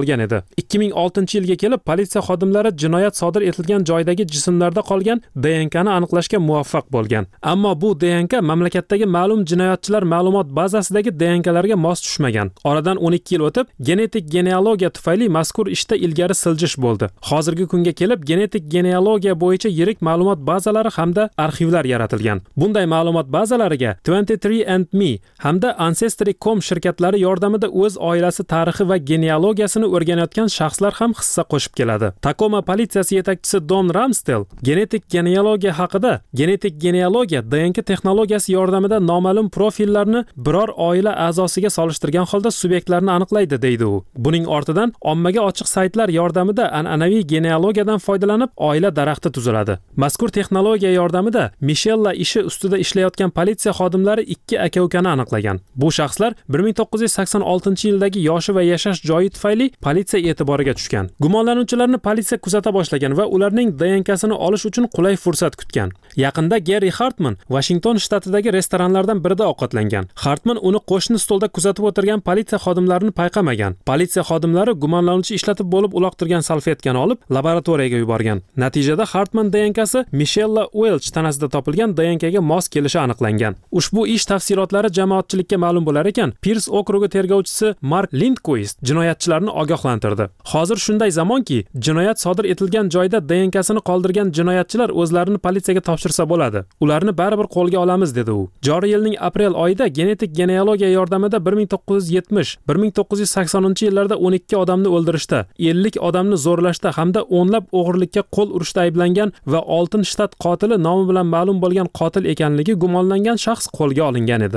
[SPEAKER 3] olgan edi. 2006-yilga kelib politsiya xodimlari jinoyat sodir etilgan joydagi jismlarda qolgan DNKni aniqlashga muvaffaq bo'lgan. Ammo bu DNK mamlakatdagi ma'lum jinoyatchilar ma'lumot bazasidagi DNKlarga mos tushmagan. Oradan 12 yil o'tib, genetik genealogiya tufayli mazkur ishda ilgari siljish bo'ldi. Hozirgi kunga kelib, genetik genealogiya bo'yicha yirik ma'lumot bazalari hamda arxivlar yaratilgan. Bunday ma'lumot bazalariga 23andMe hamda Ancestry.com shirkatlari yordamida o'z oilasi tarixi va genealogiyasini o'rganayotgan shaxslar ham hissa qo'shib keladi. Tacoma politsiyasi yetakchisi Don Ramsdell genetik genealogiya haqida genetik genealogiya DNK texnologiyasi yordamida noma'lum profillarni biror oila a'zosiga solishtirgan holda subyektlarni aniqlaydi deydi u. Buning ortidan ommaga ochiq saytlar yordamida an'anaviy genealogiyadan foydalanib oila daraxti tuziladi. Mazkur texnologiya yordamida Michella ishi ustida ishlayotgan politsiya xodimlari ikki aka-ukani aniqlagan. Bu shaxslar 1986-yildagi yoshi va yashash joyi tufayli politsiya e'tiboriga tushgan. Gumonlanuvchilarni politsiya kuzata boshlagan va ularning DNKsini olish uchun qulay fursat kutgan. Yaqinda Gary Hartman Washington shtatidagi restoranlardan birida ovqatlangan. Hartman uni qo'shni stolda kuzatib o'tirgan politsiya xodimlarini payqamagan. Politsiya xodimlari gumonlanuvchi ishlatib bo'lib uloqtirgan salfetkani olib laboratoriyaga yuborgan. Natijada Hartman DNKsi Michella Welch tanasida topilgan DNKga mos kelishi aniqlangan. Ushbu ish tafsilotlari jamoatchilikka ma'lum bo'lar ekan, Pierce okrugi tergovchisi Mark Lindquist jinoyatchilarni ogohlantirdi. Hozir shunday zamonki, jinoyat sodir etilgan joyda DNKsini qoldirgan jinoyatchilar o'zlarini politsiyaga topshirsa bo'ladi. Ularni baribir qo'lga olamiz dedi u. Joriy yilning aprel oyida genetik genealogiya yordamida 1970-1980-yillarda 12 odamni o'ldirishda, 50 odamni zo'rlashda hamda o'nlab o'g'irlikka qo'l urishda ayblangan va oltin shtat qotili nomi bilan ma'lum bo'lgan qotil ekanligi gumonlangan shaxs qo'lga olingan edi.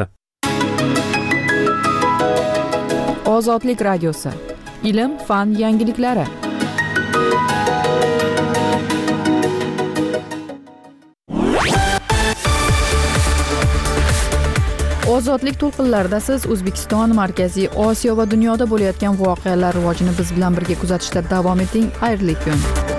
[SPEAKER 1] Ozodlik radiosi. Ilm, fan yangiliklari. Ozodlik to'lqinlarida siz O'zbekiston, Markaziy Osiyo va dunyoda bo'layotgan voqealar rivojini biz bilan birga kuzatishda davom eting. Xayrli kun.